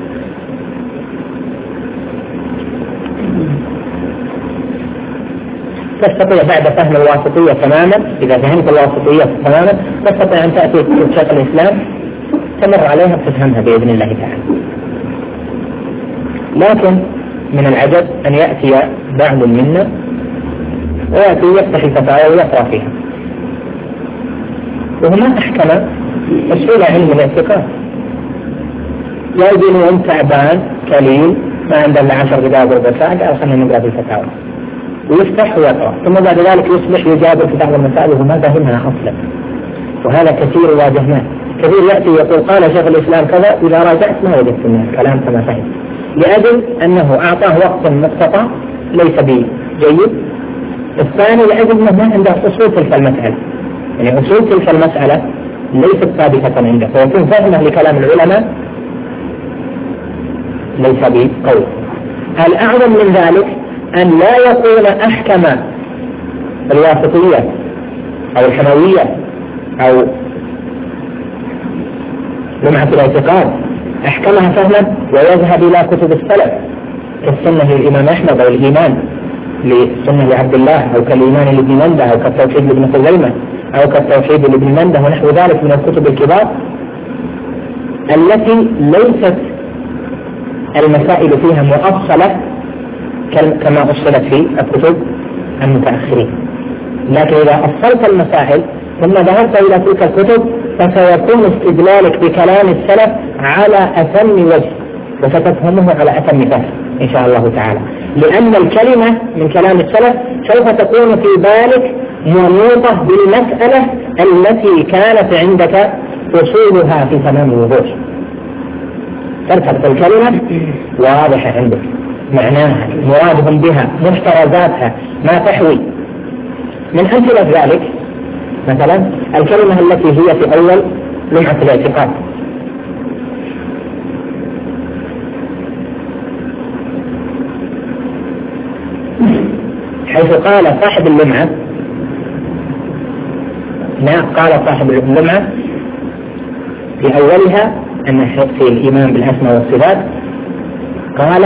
تستطيع بعد فهم الواسطية تماما، إذا فهمت الواسطية تماما تستطيع أن تأتي شيخ الإسلام تمر عليها وتفهمها بإذن الله تعالى. لكن من العجب أن يأتي بعض منا ويأتي يفتح الفتاوى ويقرأ فيها وهو ما أحكم مسؤول علم الاعتقاد. يجي يوم تعبان كليل ما عنده الا عشر دقائق ربع ساعه قال خلينا نقرا في الفتاوى ويفتح ويقرا، ثم بعد ذلك يصبح يجابر في بعض المسائل وهو ما فهمها اصلا. وهذا كثير واجهناه، كثير ياتي يقول قال شيخ الاسلام كذا، اذا راجعت ما وجدت منه الكلام كما فهم، لاجل انه اعطاه وقت مقتطع ليس بجيد. الثاني لاجل انه ما عنده اصول تلك المساله، يعني اصول تلك المساله ليست ثابته عنده، فيكون فهمه لكلام العلماء ليس بقول. الأعظم من ذلك أن لا يكون أحكم الواسطية أو الحموية أو لمعة الاعتقاد أحكمها فهما ويذهب إلى كتب السلف كالسنة للإمام أحمد أو الإيمان للسنة لعبد الله أو كالإيمان لابن منده أو كالتوحيد لابن خزيمة أو كالتوحيد لابن منده ونحو ذلك من الكتب الكبار التي ليست المسائل فيها مؤصلة كما أصلت في الكتب المتأخرين. لكن إذا أصلت المسائل ثم ذهبت إلى تلك الكتب فسيكون استدلالك بكلام السلف على أتم وجه وستفهمه على أتم فهم إن شاء الله تعالى، لأن الكلمة من كلام السلف سوف تكون في بالك منوطة بالمسألة التي كانت عندك أصولها في تمام الوضوح. ترتبط الكلمة واضحة عندك، معناها مرادهم بها محترزاتها ما تحوي. من أمثلة ذلك مثلا الكلمة التي هي في أول لمعة الاعتقاد، حيث قال صاحب اللمعة لا قال صاحب اللمعة في أولها أن في الإيمان بالأسماء والصفات قال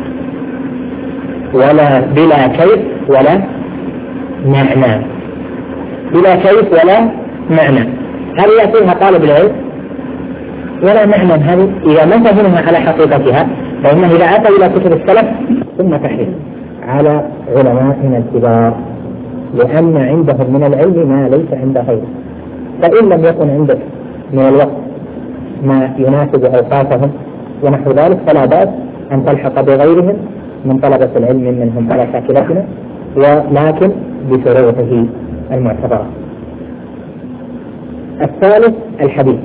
ولا بلا كيف ولا معنى، بلا كيف ولا معنى. هل يأتيها طالب العلم ولا معنى؟ هذه إذا ما فهمها على حقيقتها فإنه إذا أتى إلى كتب السلف ثم تحريف على علمائنا الكبار، لأن عندهم من العلم ما ليس عند غيره. فإن لم يكن عندك من الوقت ما يناسب أوقاتهم ونحو ذلك فلا بأس أن تلحق بغيرهم من طلبة العلم منهم على شاكلتنا، ولكن بشروطه المعتبرة. الثالث الحديث.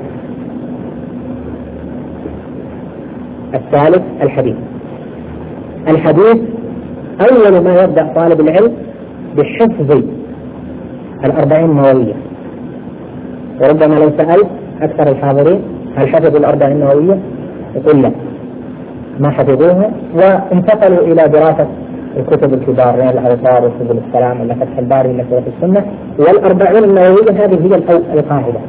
الثالث الحديث. الحديث أول ما يبدأ طالب العلم بحفظ الأربعين النووية، وربما لو سألت أكثر الحاضرين هل حفظوا الأربعين النووية؟ يقول لا ما حفظوها، وانتقلوا إلى دراسة الكتب الكبار من الأوطار وسبل السلام ولا فتح الباري ولا سورة السنة. والأربعين النووية هذه هي القاعدة.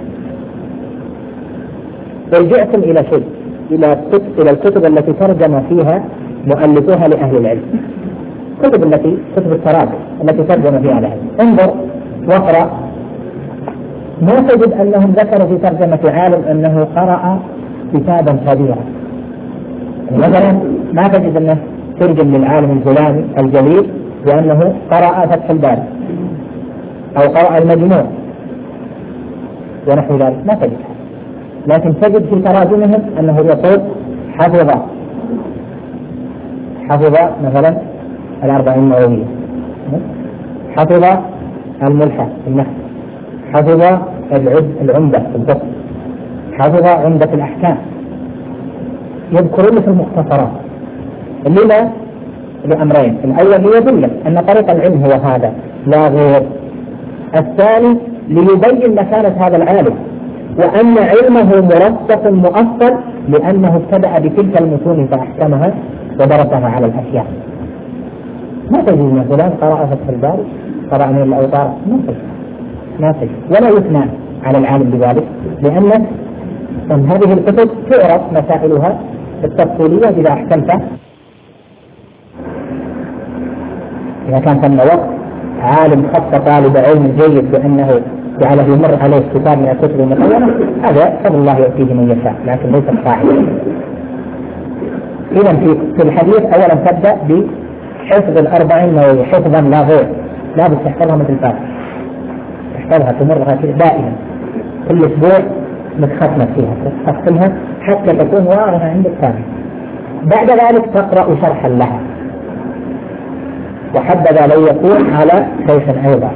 رجعتم إلى شيء إلى إلى الكتب التي ترجم فيها مؤلفوها لأهل العلم، كتب التي كتب التراجم التي ترجم فيها العلم، انظر واقرأ ما تجد أنهم ذكروا في ترجمة عالم أنه قرأ كتابا كبيرا. مثلا ما تجد أنه ترجم للعالم الفلاني الجليل بأنه قرأ فتح الباري أو قرأ المجموع ونحو ذلك، ما تجد. لكن تجد في تراجمهم أنه يقول حفظ حفظ مثلا الأربعين النووية، حفظ الملحة النحو، حفظ العمدة في الفقه، حفظ عمدة الأحكام، يذكرون في المختصرات. لما؟ لأمرين: الأول ليدلك أن طريق العلم هو هذا لا غير، الثاني ليبين مكانة هذا العالم وأن علمه مرسخ مؤصل لأنه ابتدأ بتلك المتون فأحكمها ودرسها على الأشياء. ما تجد مثلا قرأ فتح الباري، قرأ من الأوطار، ما تجد ما تجد ولا يثنى على العالم بذلك، لأن هذه الكتب تعرف مسائلها التفصيلية إذا أحكمت. إذا كان ثم وقت عالم خط طالب علم جيد بأنه جعله يمر عليه كتاب من الكتب المطولة، هذا فضل الله يؤتيه من يشاء، لكن ليس قاعدة. إذا في الحديث أولا تبدأ بحفظ الأربعين نووية حفظا لا غير، لا بد تحفظها مثل الفاتحة، تحفظها تمرها دائما كل أسبوع متختمة فيها تختمها حتى تكون واضحة عند الثاني. بعد ذلك تقرأ شرحا لها، وحبذا لو يكون على شيخ أيضا،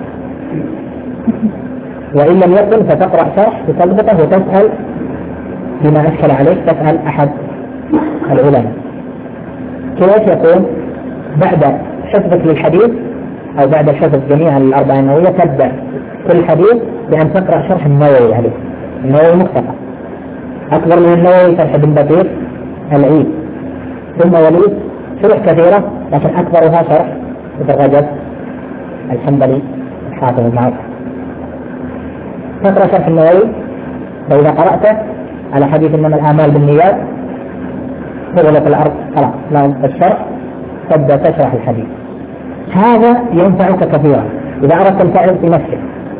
وإن لم يكن فتقرأ شرح بتضبطه وتسأل بما أشكل عليك، تسأل أحد العلماء. كيف يكون؟ بعد حفظك للحديث أو بعد الحفظ جميعا للأربعين النووية تبدأ كل حديث بأن تقرأ شرح النووي عليه. النووي مختصر أكبر من النووي شرح ابن بطير العيد، ثم وليد شروح كثيرة لكن أكبرها شرح ابن رجب الحنبلي الحافظ المعروف. تقرأ شرح النووي، فإذا قرأته على حديث إنما الأعمال بالنيات تغلق الأرض خلاص لا الشرح، تبدأ تشرح الحديث. هذا ينفعك كثيرا إذا أردت أن تعرف في نفسك،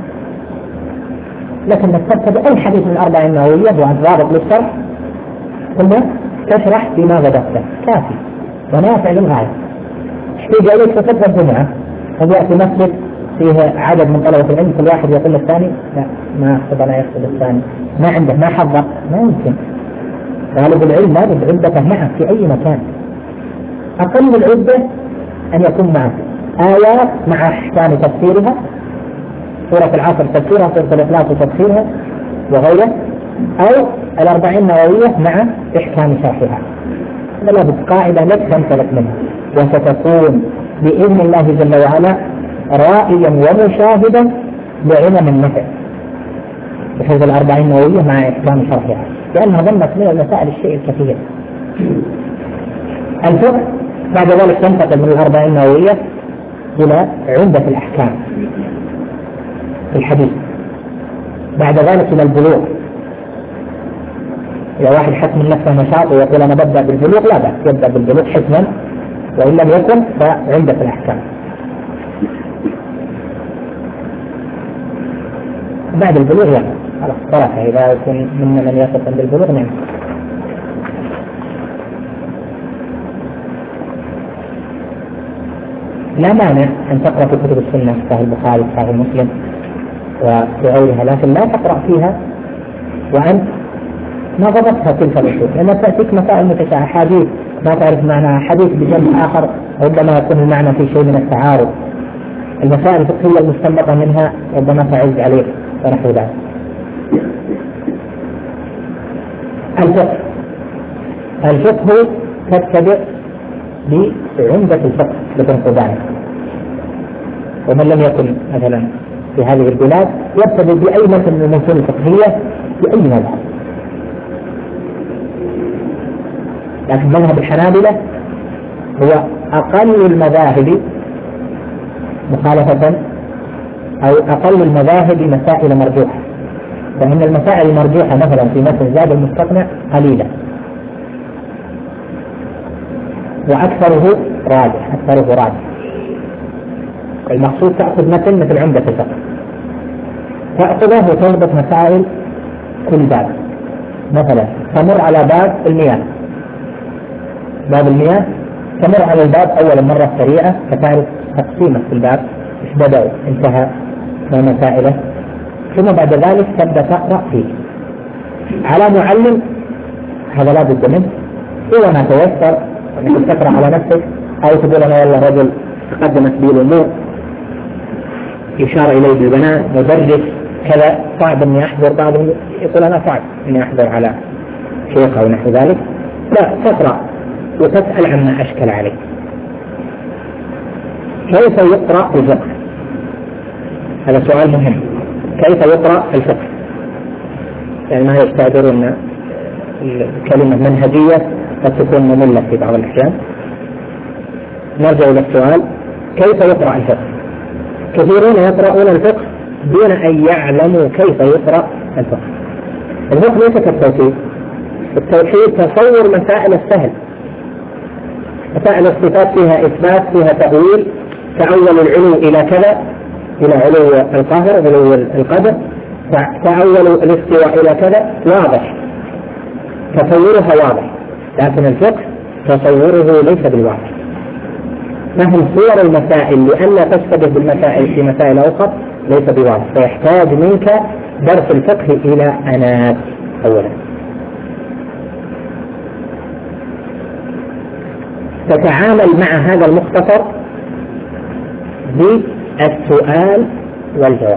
لكن تبتدئ أي حديث من الأربع النووية وأنت ضابط للشرح ثم تشرح بما بدأت كافي ونافع للغاية. يحتاج إليك في خطبة الجمعة قد يأتي مسجد فيه عدد من طلبة العلم كل واحد يقول للثاني لا ما أحب أنا يقصد الثاني، ما عنده ما حضر، ما يمكن. طالب العلم لابد عدته معه في أي مكان، أقل العدة أن يكون معه آيات مع أحكام تفسيرها، سورة العصر تفسيرها، سورة الإخلاص تفسيرها وغيره، أو الأربعين النووية مع إحكام شرحها. هذا لابد قاعدة لك تنطلق منها، وستكون بإذن الله جل وعلا رائيا ومشاهدا لعلم النفع بحيث الأربعين النووية مع إحكام شرحها، لأنها ضمت من المسائل الشيء الكثير. الفقه بعد ذلك تنتقل من الأربعين النووية إلى عمدة الأحكام في الحديث، بعد ذلك إلى البلوغ. إذا واحد حس من نفسه نشاط ويقول أنا ببدأ بالبلوغ، لا بأس يبدأ بالبلوغ حسنا، وإن لم يكن فعمدة الأحكام. بعد البلوغ يعني خلاص صراحة إذا يكون منا من يصف عند البلوغ نعم. لا مانع أن تقرأ في كتب السنة صحيح البخاري صحيح مسلم وغيرها، لكن لا تقرأ فيها وأنت ما ضبطها تلك الأصول، لأنها تأتيك مسائل متشابهة، حديث ما تعرف معناها، حديث بجنب آخر ربما يكون المعنى في شيء من التعارض، المسائل الفقهية المستنبطة منها ربما تعز عليك ونحو ذلك. الفقه الفقه تبتدئ بعمدة الفقه لابن قدامة، ومن لم يكن مثلا في هذه البلاد يبتدئ بأي مثل من المتون الفقهية بأي مذهب. لكن مذهب الحنابلة هو أقل المذاهب مخالفة أو أقل المذاهب مسائل مرجوحة، فإن المسائل المرجوحة مثلا في مثل زاد المستقنع قليلة وأكثره راجح، أكثره راجح. المقصود تأخذ مثل مثل عمدة الفقه، تأخذه وتربط مسائل كل باب. مثلا تمر على باب المياه، باب المياه تمر على الباب أول مرة سريعة فتعرف تقسيمه في الباب، إيش بدأ انتهى ما مسائله، ثم بعد ذلك تبدأ تقرأ فيه على معلم، هذا لا بد منه، إذا ما تيسر أنك تقرأ على نفسك، أو تقول أنا والله رجل تقدمت بي الأمور يشار إليه بالبناء مدرس كذا صعب أني أحضر، بعض يقول أنا صعب أني أحضر على شيخ أو نحو ذلك، لا تقرأ وتسأل عما أشكل عليك. كيف يقرأ الفقه؟ هذا سؤال مهم. كيف يقرأ الفقه؟ يعني ما يستعذرون الكلمة منهجية قد تكون مملة في بعض الأحيان. نرجع إلى السؤال، كيف يقرأ الفقه؟ كثيرون يقرؤون الفقه دون أن يعلموا كيف يقرأ الفقه. الفقه ليس كالتوحيد، التوحيد تصور مسائل السهل، مسائل الصفات فيها إثبات فيها تأويل، تأول العلو إلى كذا إلى علو القاهر علو القدر، تأول الاستواء إلى كذا، واضح تصورها واضح. لكن الفقه تصوره ليس بالواضح، فهم صور المسائل لأن تشتبه بالمسائل في مسائل أخرى ليس بواضح، فيحتاج منك درس الفقه إلى أنات
أولا. تتعامل مع هذا المختصر بالسؤال والجواب،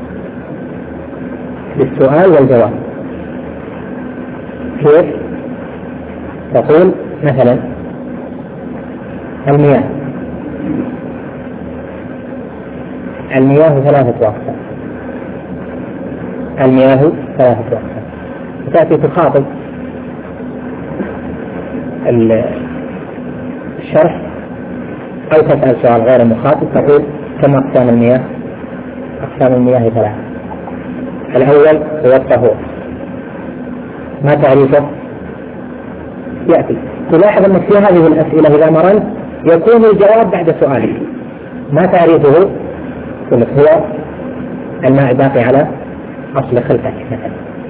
بالسؤال والجواب. كيف؟ تقول مثلا المياه المياه ثلاثة أقسام، المياه ثلاثة أقسام. تأتي تخاطب الشرح أو تسأل سؤال غير المخاطب، تقول كم أقسام المياه؟ أقسام المياه ثلاثة. الأول هو الطهور، ما تعريفه؟ يأتي. تلاحظ أن في هذه الأسئلة إذا مرنت يكون الجواب بعد سؤالك. ما تعريفه؟ هو الماء باقي على أصل خلقه مثلا،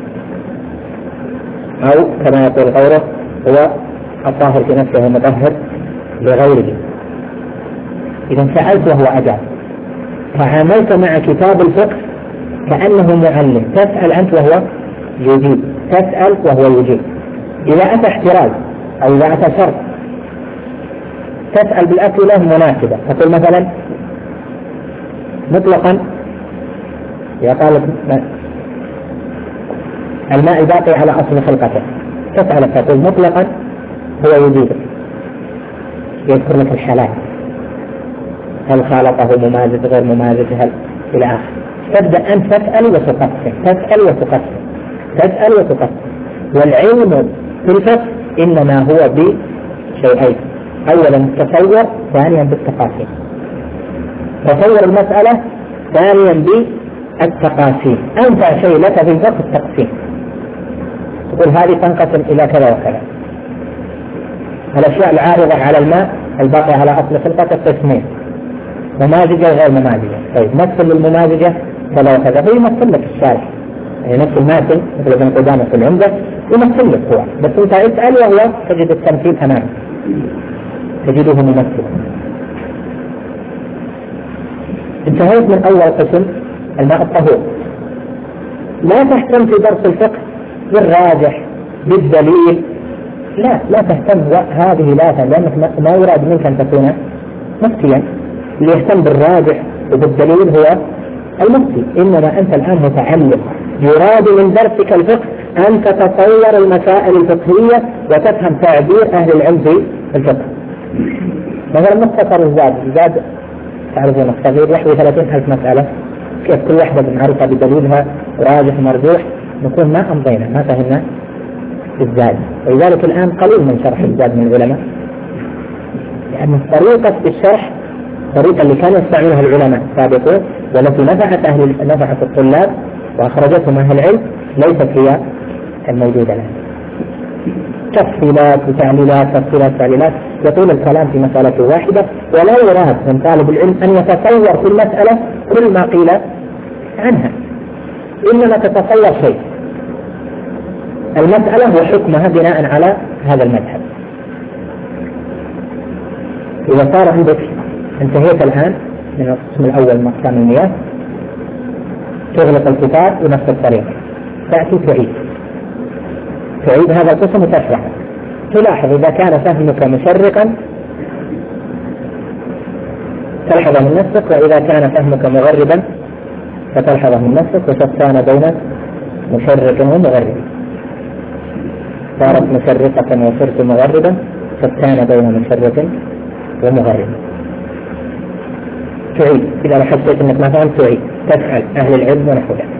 أو كما يقول غيره هو الطاهر في نفسه مطهر لغيره. إذا سألت وهو أجاب. تعاملت مع كتاب الفقه كأنه معلم، تسأل أنت وهو يجيب، تسأل وهو يجيب. إذا أتى احتراز أو إذا أتى شرط تسأل بالأسئلة مناسبة. تقول مثلا مطلقا إذا قالت الماء باقي على أصل خلقته، تسأل تقول مطلقا، هو يجيبك يذكر لك الحالات، هل خالطه ممازج غير ممازج هل إلى آخر. تبدأ أن تسأل وتقسم، تسأل وتقسم، تسأل وتقسم. والعلم في الفقه إنما هو بشيئين: أولا التصور، ثانيا بالتقاسيم. تصور المسألة، ثانيا بالتقاسيم. أنفع شيء لك في الفقه التقسيم. تقول هذه تنقسم إلى كذا وكذا. الأشياء العارضة على الماء الباقي على أصل خلقته قسمين: ممازجة وغير ممازجة. طيب مثل الممازجة كذا وكذا، هو يمثل لك الشارح، يعني نفس الماتن مثل ابن قدامة في العمدة يمثل لك هو، بس أنت اسأل وهو تجد التمثيل أمامك، تجده ممثل. انتهيت من أول قسم الماء الطهور. لا تهتم في درس الفقه بالراجح بالدليل، لا لا تهتم، هذه لا تهتم، لأنك ما يراد منك أن تكون مفتيا. اللي يهتم بالراجح وبالدليل هو المفتي. إنما أنت الآن متعلم، يراد من درسك الفقه أن تتصور المسائل الفقهية وتفهم تعبير أهل العلم في الفقه. مثلا مختصر الزاد، الزاد تعرفون الصغير يحوي ثلاثين ألف مسألة، كيف كل واحدة بنعرفها بدليلها راجح مرجوح، نكون ما أمضينا ما فهمنا الزاد. ولذلك الآن قليل من شرح الزاد من العلماء، يعني طريقة الشرح طريقة اللي كانوا يستعملها العلماء السابقون والتي نفعت أهل نفعت الطلاب وأخرجتهم أهل العلم ليست هي الموجودة الآن. تفصيلات وتعليلات تفصيلات تعليلات، يطول الكلام في مسألة واحدة، ولا يراد من طالب العلم أن يتصور في المسألة كل ما قيل عنها، إنما تتصور شيء المسألة وحكمها بناء على هذا المذهب. إذا صار عندك انتهيت الآن من القسم الأول من أقسام المياه، تغلق الكتاب بنفس الطريقة، تأتي تعيد تعيد هذا القسم وتشرح. تلاحظ إذا كان فهمك مشرقا تلحظه من نفسك، وإذا كان فهمك مغربا فتلحظه من نفسك، وتستان بين مشرق ومغرب. صارت مشرقة وصرت مغربا، تستان بين مشرق ومغرب. تعيد إذا حسيت أنك ما فهمت تعيد، تسأل أهل العلم ونحو ذلك.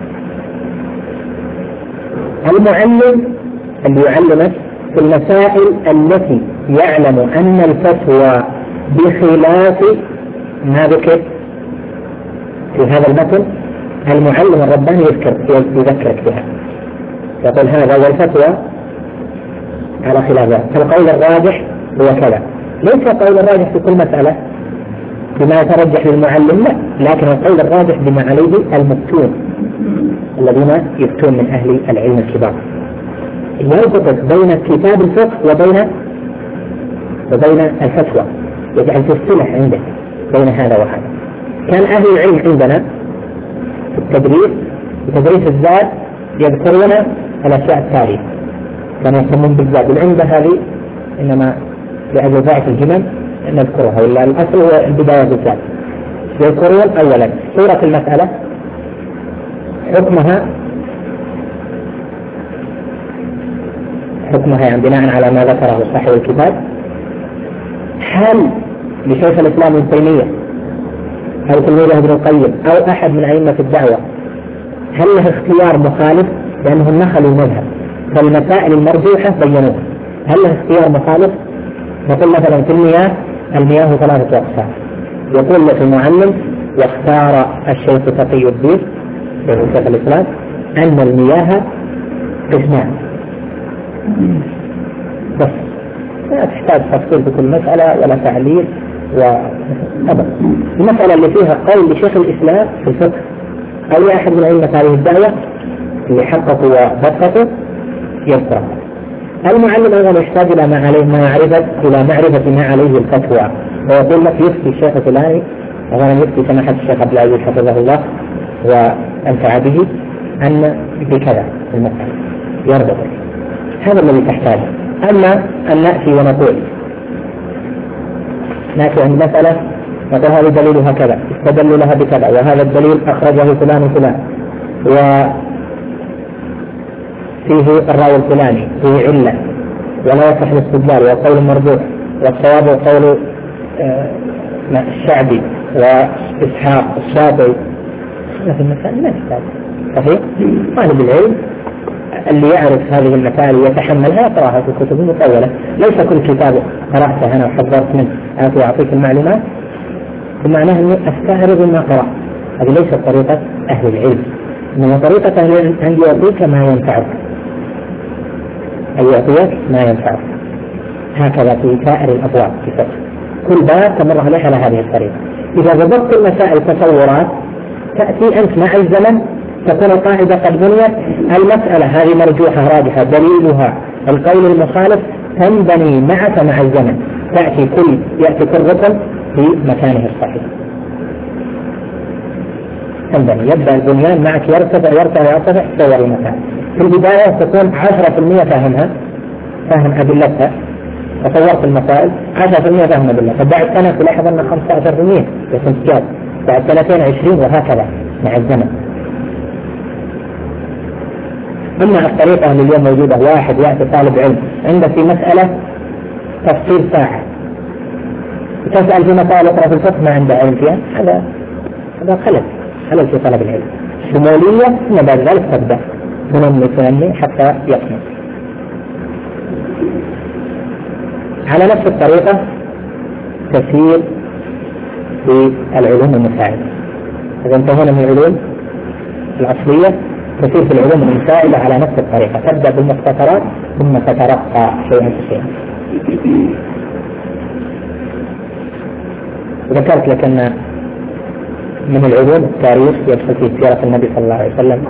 المعلم اللي يعلمك في المسائل التي يعلم أن الفتوى بخلاف ما ذكر في هذا المتن، المعلم الرباني يذكر يذكرك بها، يقول هذا والفتوى على خلافها، فالقول الراجح هو كذا. ليس القول الراجح في كل مسألة بما يترجح للمعلم، لا، لكن القول الراجح بما عليه المفتون الذين يفتون من أهل العلم الكبار. يربط بين كتاب الفقه وبين وبين الفتوى، يجعل تصلح عندك بين هذا وهذا. كان أهل العلم عندنا في التدريس بتدريس الزاد يذكرون الأشياء التالية كانوا يهتمون بالزاد. العمدة هذه إنما لأجل ضعف الجمل نذكرها، ولا الأصل هو البداية بالزاد. يذكرون أولا صورة المسألة، حكمها حكمها يعني بناء على ما ذكره صاحب الكتاب، هل لشيخ الإسلام ابن تيمية أو تلميذه ابن القيم أو أحد من أئمة الدعوة هل له اختيار مخالف؟ لأنهم نخلوا المذهب، فالمسائل المرجوحة بينوها. هل له اختيار مخالف؟ نقول مثلا في المياه، المياه ثلاثة أقسام. يقول لك المعلم واختار الشيخ تقي الدين شيخ الإسلام أن المياه قسمان بس، لا تحتاج تفصيل في كل مسألة ولا تعليل وأبدا. المسألة اللي فيها قول لشيخ الإسلام في الفقه أو لأحد من أئمة هذه الدعوة اللي حققوا وبسطوا يذكر. المعلم أيضا يحتاج إلى ما عليه ما يعرفه إلى معرفة ما عليه الفتوى، ويقول لك يفتي الشيخ الفلاني مثلا، يفتي سماحة الشيخ عبد العزيز حفظه الله وأنفع به أن بكذا المسألة يربط. هذا الذي تحتاجه. أما أن نأتي ونقول نأتي عند مسألة نقول هذا دليلها كذا، استدل لها بكذا، وهذا الدليل أخرجه فلان وفلان، وفيه الراوي الفلاني فيه علة ولا يصح الاستدلال وقول مرجوح، والصواب قول الشعبي وإسحاق الشافعي، في المسائل ما تحتاج. صحيح؟ طالب العلم اللي يعرف هذه المسائل ويتحملها يقرأها في كتب مطولة، ليس كل كتاب قرأته أنا وحضرت منه آتي أعطيك المعلومات بمعناه أني أستعرض ما قرأت. هذه ليست طريقة أهل العلم، إنما طريقة أهل العلم أن يعطيك ما ينفعك، أن يعطيك ما ينفعك. هكذا في سائر الأبواب في فقه، كل باب تمر عليه على هذه الطريقة. إذا ضبطت المسائل تصورات تأتي أنت مع الزمن تكون القاعدة قد بنيت، المسألة هذه مرجوحة راجحة دليلها القول المخالف، تنبني معك مع الزمن، تأتي كل يأتي كل ركن في مكانه الصحيح، تنبني، يبدأ البنيان معك يرتفع يرتفع يرتفع تطور المكان. في البداية تكون عشرة في المية فاهمها، فاهم أدلتها وطورت المسائل عشرة في المية فاهم أدلتها، بعد سنة تلاحظ أن خمسة عشر في المية يكون زاد، بعد سنتين عشرين، وهكذا مع الزمن. أما الطريقة اللي اليوم موجودة، واحد يأتي طالب علم عنده في مسألة تفصيل ساعة تسأل في مسائل أخرى في الفقه ما عنده علم فيها، هذا هذا خلل خلل في طلب العلم. شمولية ثم بعد ذلك تبدأ تنمي تنمي حتى يقنع. على نفس الطريقة تسير في العلوم المساعدة. إذا انتهينا من العلوم الأصلية تسير في العلوم المساعدة على نفس الطريقة، تبدأ بالمختصرات ثم تترقى شيئا فشيئا. ذكرت لك أن من العلوم التاريخ يدخل فيه سيرة النبي صلى الله عليه وسلم،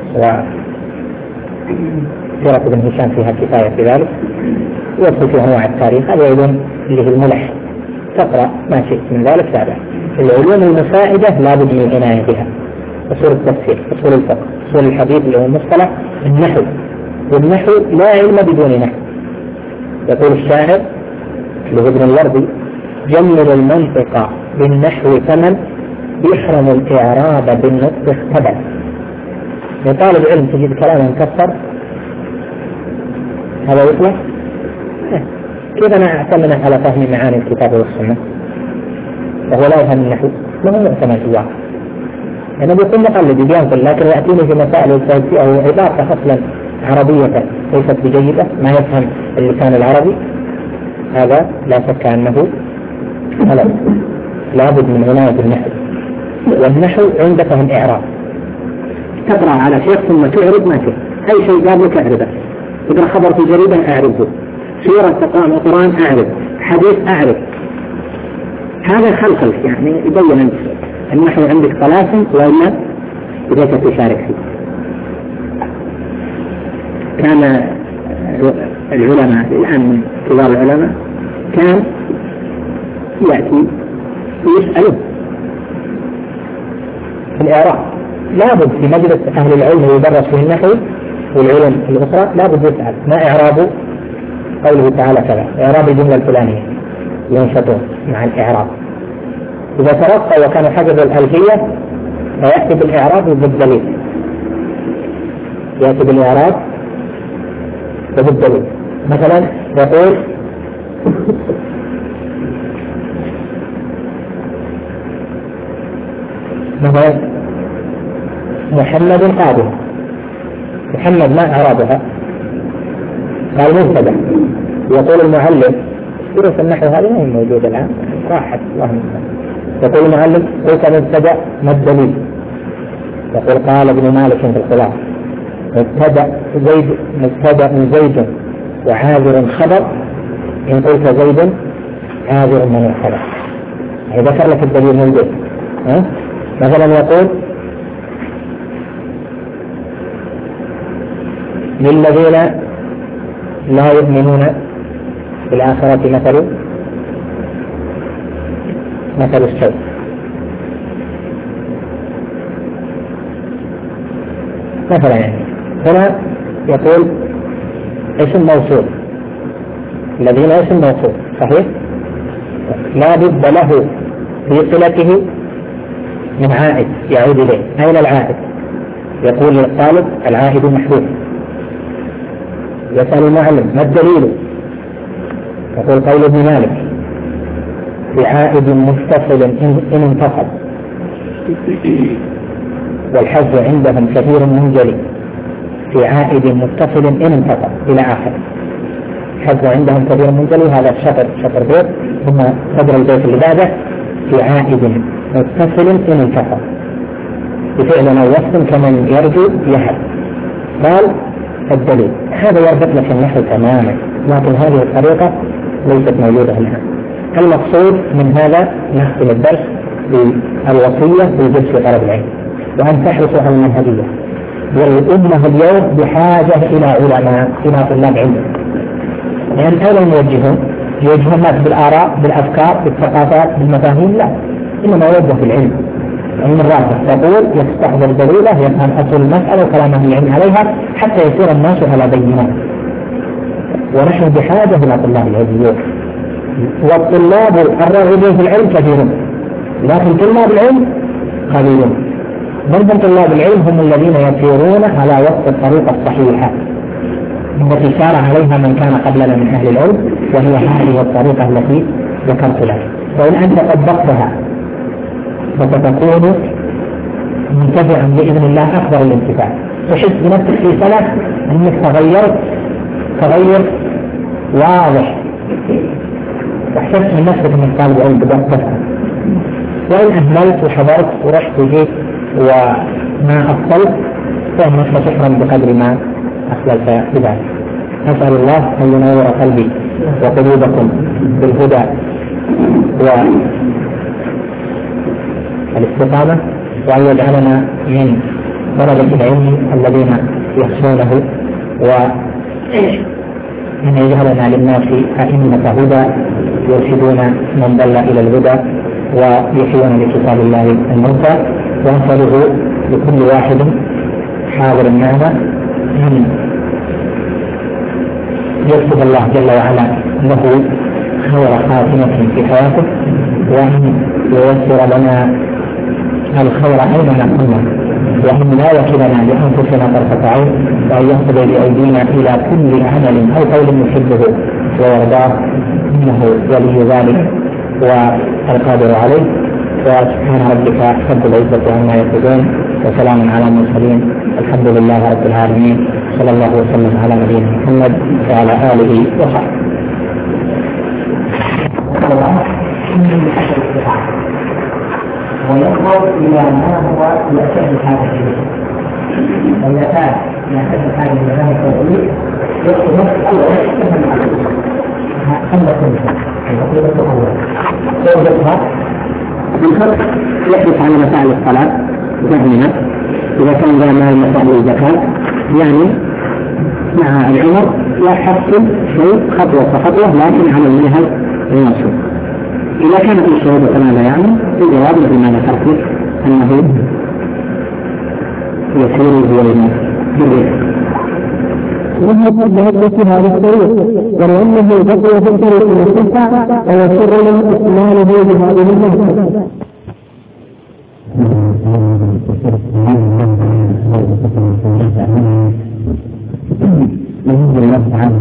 وسيرة ابن هشام فيها كفاية في ذلك، يدخل فيه أنواع التاريخ. هذا علوم اللي هي الملح، تقرأ ما شئت من ذلك تابع. العلوم المساعدة لابد من العناية بها، أصول التفسير، أصول الفقه، أصول الحديث اللي هو المصطلح، النحو، والنحو لا علم بدون نحو. يقول الشاعر اللي هو ابن الوردي: جمل المنطق بالنحو ثمن، يحرم الإعراب بالنطق اختبل. لطالب علم تجد كلامه مكسر هذا يطلق كيف أنا أعتمد على فهم معاني الكتاب والسنة وهو لا يفهم النحو؟ ما هو معتمد الواقع، أنا بيكون مقلد بينقل، لكن يأتيني في مسائل أو عبارة أصلا عربية ليست بجيدة، ما يفهم اللسان العربي، هذا لا شك أنه خلل. لابد من عناية النحو، والنحو عند فهم إعراب. تقرأ على شيخ ثم تعرض ما فيه، أي شيء قال لك أعرضه، تقرأ خبر في جريدة أعرضه، سورة تقرأ القرآن أعرض، حديث أعرض. هذا خلخل يعني يبين أنت النحو عندك طلاسم وإلا بدأت تشارك فيه. كان العلماء الآن من كبار العلماء كان يأتي ويسأله في الإعراب، لابد في مجلس أهل العلم يدرس فيه النحو والعلم الأخرى لا بد يفعل. ما إعراب قوله تعالى كذا؟ إعراب الجملة الفلانية ينشطون مع الإعراب. إذا ترقى وكان حجب الألفية فيأتي بالإعراب وبالدليل، يأتي بالإعراب وبالدليل. مثلا يقول مثلا محمد قادم، محمد ما إعرابها؟ قال مبتدأ. يقول المعلم درس النحو هذه ما هي موجودة الآن راحت اللهم. يقول المعلم قلت مبتدأ ما الدليل؟ يقول قال ابن مالك في الخلاصة مبتدأ زيد مبتدأ زيد وعاذر خبر، إن قلت زيد عاذر من الخبر. يعني ذكر لك الدليل موجود. ها؟ مثلا يقول للذين لا يؤمنون بالآخرة مثل مثل السوء. مثلا يعني هنا يقول اسم موصول، الذين اسم موصول صحيح، لا بد له في صلته من عائد يعود إليه. أين العائد؟ يقول للطالب العائد محذوف. يسأل المعلم ما الدليل؟ يقول قول ابن مالك في عائد متصل إن انفصل، والحذف عندهم كثير منجلي. في عائد متصل إن انفصل إلى آخر. حذف عندهم كثير منجلي، هذا الشطر شطر بيت، ثم صدر البيت اللي بعده في عائد متصل إن انفصل بفعل أو وصف كمن يرجو يحب. قال الدليل هذا يربط لك النحو تماما، لكن هذه الطريقة ليست موجودة الآن. المقصود من هذا نختم الدرس بالوصية بالجلس في طلب العلم، وأن تحرصوا على المنهجية. والأمة اليوم بحاجة إلى علماء، إلى طلاب علم. لأن يعني أين يوجهون؟ يوجهون الناس بالآراء، بالأفكار، بالثقافات، بالمفاهيم؟ لا، إنما يوجه بالعلم. علم الراسخ تقول يستحضر دليله، يفهم أصل المسألة وكلامه العلم عليها حتى يصير الناس على بينات. ونحن بحاجة إلى طلاب العلم، والطلاب الراغبين في العلم كثيرون، لكن طلاب العلم قليلون. من طلاب العلم هم الذين يسيرون على وفق الطريقة الصحيحة التي سار عليها من كان قبلنا من أهل العلم، وهي هذه الطريقة التي ذكرت لك. وإن أنت طبقتها فستكون منتفعا بإذن الله أكبر الانتفاع. تحس بنفسك في سنة أنك تغيرت تغير واضح، واحسست من نفسك من طالب علم بدأت. وإن أهملت وحضرت ورحت وجيت وما أفضلت فإنك تحرم بقدر ما أخللت بذلك. أسأل الله أن ينور قلبي وقلوبكم بالهدى والاستقامة، وأن يجعلنا من طلبة العلم الذين يخشونه، وأن يجعلنا للناس أئمة هدى يرشدون من ضل إلى الهدى ويحيون لكتاب الله الموتى. وأنصره لكل واحد حاضر معنا أن يكتب الله جل وعلا له خير خاتمة في حياته، وأن ييسر لنا الخير أينما كنا، وأن لا يكلنا لأنفسنا طرفة عين، وأن يقضي بأيدينا إلى كل عمل أو قول نحبه ويرضاه، إنه ولي ذلك والقادر عليه. وسبحان ربك رب العزة عما يصفون، وسلام على المرسلين، الحمد لله رب العالمين، صلى الله وسلم على نبينا محمد وعلى آله وصحبه. وينظر إلى ما هو يأتي هذا الشيء، وإذا كان يأتي هذا المكان التوحيد يأتي نفس الأول خمسة سنة العقيدة الأولى توجدها بالخلق يحدث عن مسائل الصلاة فهمنا إذا كان ذا ما مسائل الزكاة، يعني مع العمر يحصل شيء خطوة خطوة لكن على المنهج النصر. إذا كانت الشهادة كما لا يعني الجواب مثل ما ذكرت لك أنه يسير هو بالرزق. وهو قد يهدى في هذا الطريق، ولأنه بقي في الطريق المستمتع ويسر له استعماله بهذه المهمة.
الحمد لله تعالى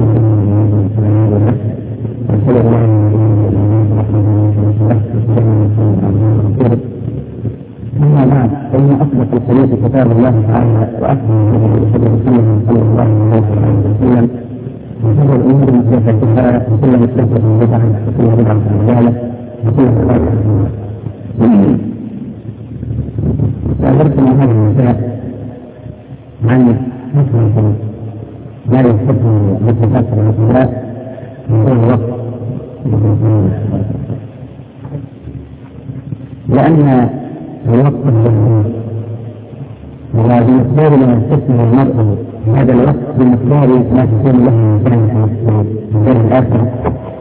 أما بعد فإن أصدق الحديث كتاب الله تعالى وأحسن الهدي هدي محمد صلى الله عليه وسلم وشر الأمور محدثاتها وكل محدثة بدعة وكل بدعة ضلالة وكل ضلالة في النار. فأخبرت من هذه المسائل عن حكم لا يحبه بالتفكر والإخلاء من دون وقت لأن الوقت الجميل وبمقدار ما يستثمر المرء هذا الوقت بمقدار ما تكون له من كان في الدار الآخرة،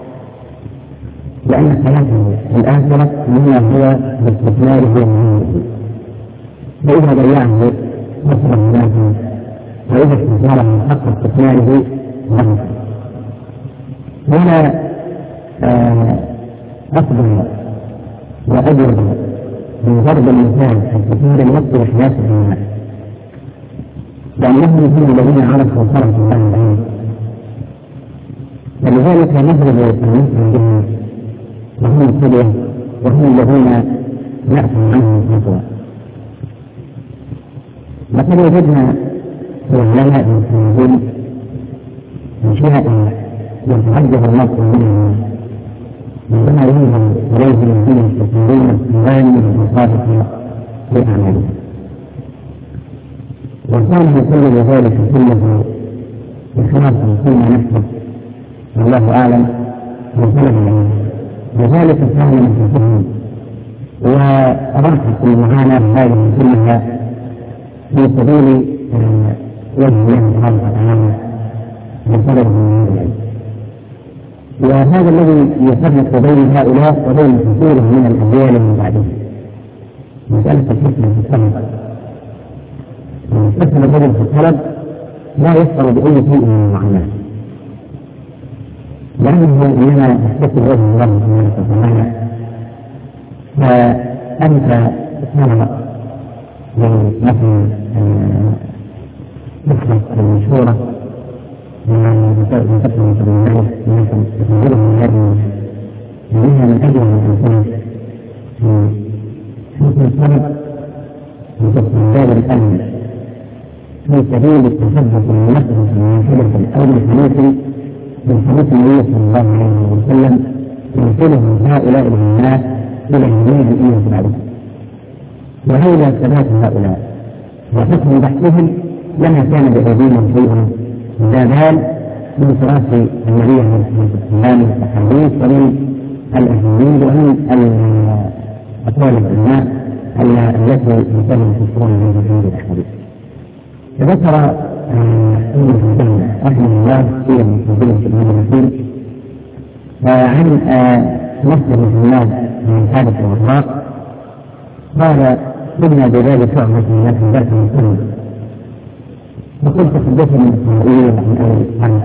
لأن حياته الآخرة مما هو باستثماره منه، فإذا ضيعه نصر الله وإذا استثماره حق استثماره له. هنا أفضل وأجر من ضرب الإنسان عن كثير الوقت وحياته الناس، لأنهم هم الذين عرفوا صرف الله العين، ولذلك نضرب المسلم بهم وهم السبب وهم الذين نأخذ عنهم الفتوى. لقد وجدنا في العلماء المسلمين أشياء يتعجب المرء منها عندما ينظر إليهم فيهم كثيرين الثاني والمصادق في أعمالهم، وكان يسلم ذلك كله إخلاصا فيما نحن والله أعلم وسلم عليه، وذلك كان من حكمهم وراحت المعاناة هذه كلها في سبيل وجه الله سبحانه وتعالى بسبب من العلم. وهذا الذي يفرق بين هؤلاء وبين كثير من الأجيال من بعدهم مسألة الحكمة في الطلب. الحكمة الرجل في الطلب لا يشعر بأي شيء من المعاناة، لأنه إنما يحتسب وجه الله سبحانه وتعالى، فأنت ترى مثل نسبة المشهورة من تقدم في المال ممكن تنظره من هذه منها من أجل الإنسان في حسن الطلب وتستمداد الأمن في سبيل التثبت من نفسه من حدث أو من حديث من حديث النبي صلى الله عليه وسلم يرسله هؤلاء الناس إلى الجميع الإيمان بعده. وهذا ثبات هؤلاء وحكم بحثهم لما كان بأيديهم شيء إذا بال من تراث النبي عليه الصلاة والسلام الحديث ومن الأهميين ومن أقوال العلماء التي يسمى تفسيرها من هذه الأحاديث. فذكر ابن الجنة رحمه الله في المسلمين في الإمام المسلم عن مسلم بن سلمان من حادث الوفاق قال كنا بذلك شعبة من نفس ذات المسلم، فقلت حدثني إسماعيل عن أبي عنه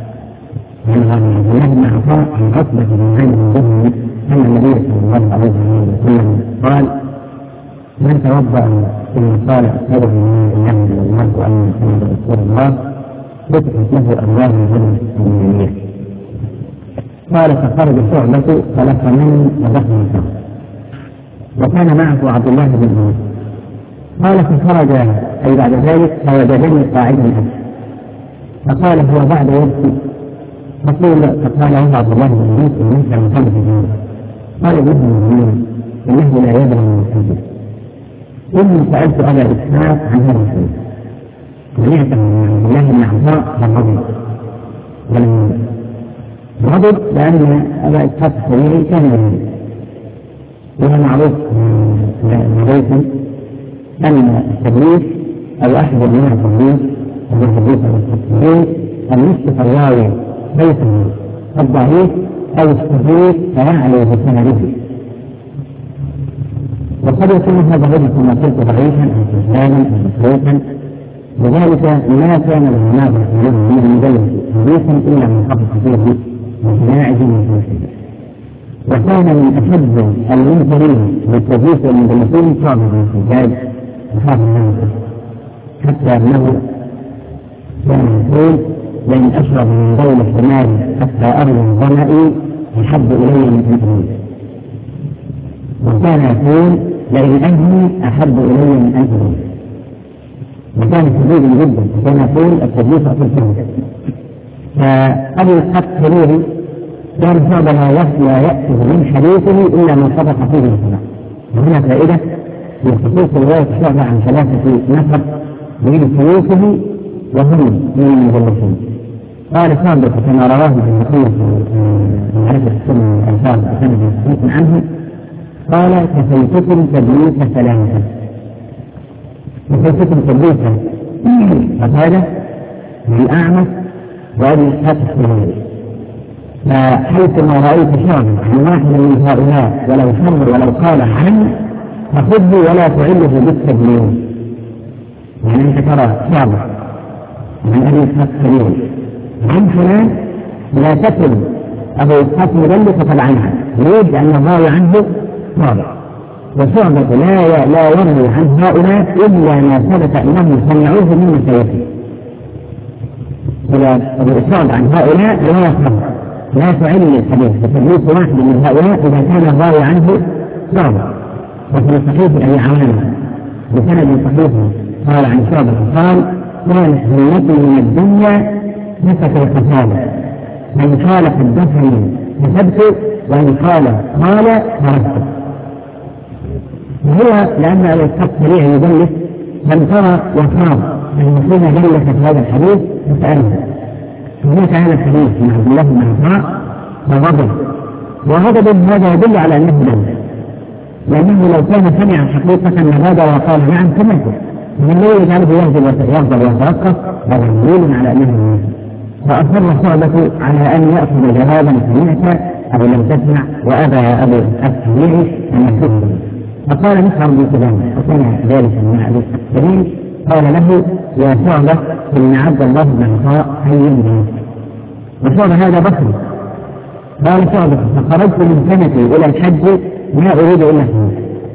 عن عبد الله بن عطاء عن عتبة بن عامر بن أن النبي صلى الله عليه وسلم قال من توضأ ثم قال أشهد أن لا إله إلا الله وأن محمدا رسول الله فتحت له أبواب الجنة اليمينية. قال فخرج شعبة فلقمني ودخل الكعبة وكان معه عبد الله بن عمر. قال فخرج أي بعد ذلك فوجدني قاعدا أبكي فقال هو بعد يبكي فقال فقال له عبد الله بن عمر إنك لم تمت الجنة. قال ابن المؤمنين إنه لا يدري من الحديث. إني سألت أبا إسحاق عن هذا الحديث سمعته من عبد الله بن عطاء فغضب ولم غضب لأن أبا إسحاق السبيعي كان يريد، وهو معروف لديكم أن التدليس أو أحد أنواع التدليس هو التدليس أو التدليس أن يصف الراوي بيته الضعيف أو الصديق فيعلو بسنده، وقد يكون هذا الرجل كما قلت ضعيفا أو كسلانا أو مسروقا لذلك ما كان له ناظر من المدلس حديثا إلا من خطف فيه متلاعب ومتوحد. وكان من أشد المنكرين بالتدليس والمدلسين شعبة بن الحجاج وخاف الناس، حتى أنه كان يقول: لئن أشرب من بول الحمار حتى أرض ظمئي أحب إلي من أنفي. وكان يقول: لئن أنهي أحب إلي من أنفي. وكان شديد جدا، وكان يقول: التدليس في الفهم. فأبو الحق خليل كان شعبا لا يأتي من حديثه إلا ما صدق فيه الصلاة. وهنا فائدة في خصوص رواية شعبة عن ثلاثة نفر من شيوخه وهم من المدلسين. قال ثابت كما رواه ابن نقيب في معرفة السنة الألفاظ بسند صحيح عنه، قال: كفيتكم تدليس ثلاثة. كفيتكم تدليس قتادة بالأعمى وأبي إسحاق السلمي. فحيثما رأيت شعبا عن واحد من هؤلاء ولو حمر ولو قال عنه فخذه ولا تعله بالتدليس. يعني أنت ترى شعبا عن أبي إسحاق السلمي عن فلان لا تكن أبو إسحاق مدلس فقد عنها، يريد أن الراوي عنه صادق. وشعبة لا لا يروي عن هؤلاء إلا ما ثبت أنهم سمعوه من سيئته. إذا أبو إسحاق عن هؤلاء لا يصح، لا تعل الحديث بتدليس واحد من هؤلاء إذا كان الراوي عنه صادق. وفي صحيح أبي عوانة بسند صحيح قال عن شعبة قال: كانت همتي من الدنيا نفت القتالة، من قال حدثني كتبت ومن قال قال تركت. وهو لأن أبو إسحاق سريع يدلس لم ترى وخاف أن يكون دلس في هذا الحديث فسأله. هناك هذا الحديث من عبد الله بن عطاء فغضب، وغضب هذا يدل على أنه دلس، لأنه لو كان سمع حقيقة لهذا وقال نعم سمعته، من الذي يجعله يغضب ويتوقف؟ هذا دليل على أنه منافق. فأصر شعبة على أن يأخذ جوابا سمعت أو لم تسمع، وأبى أبو السميع أن يكتب. فقال: مسعر بن سلام، وكان جالسا مع أبي السميع، قال له: يا شعبة إن عبد الله بن عطاء حي به. وشعبة هذا بصري. قال شعبة: فخرجت من سنتي إلى الحج ما أريد إلا حج.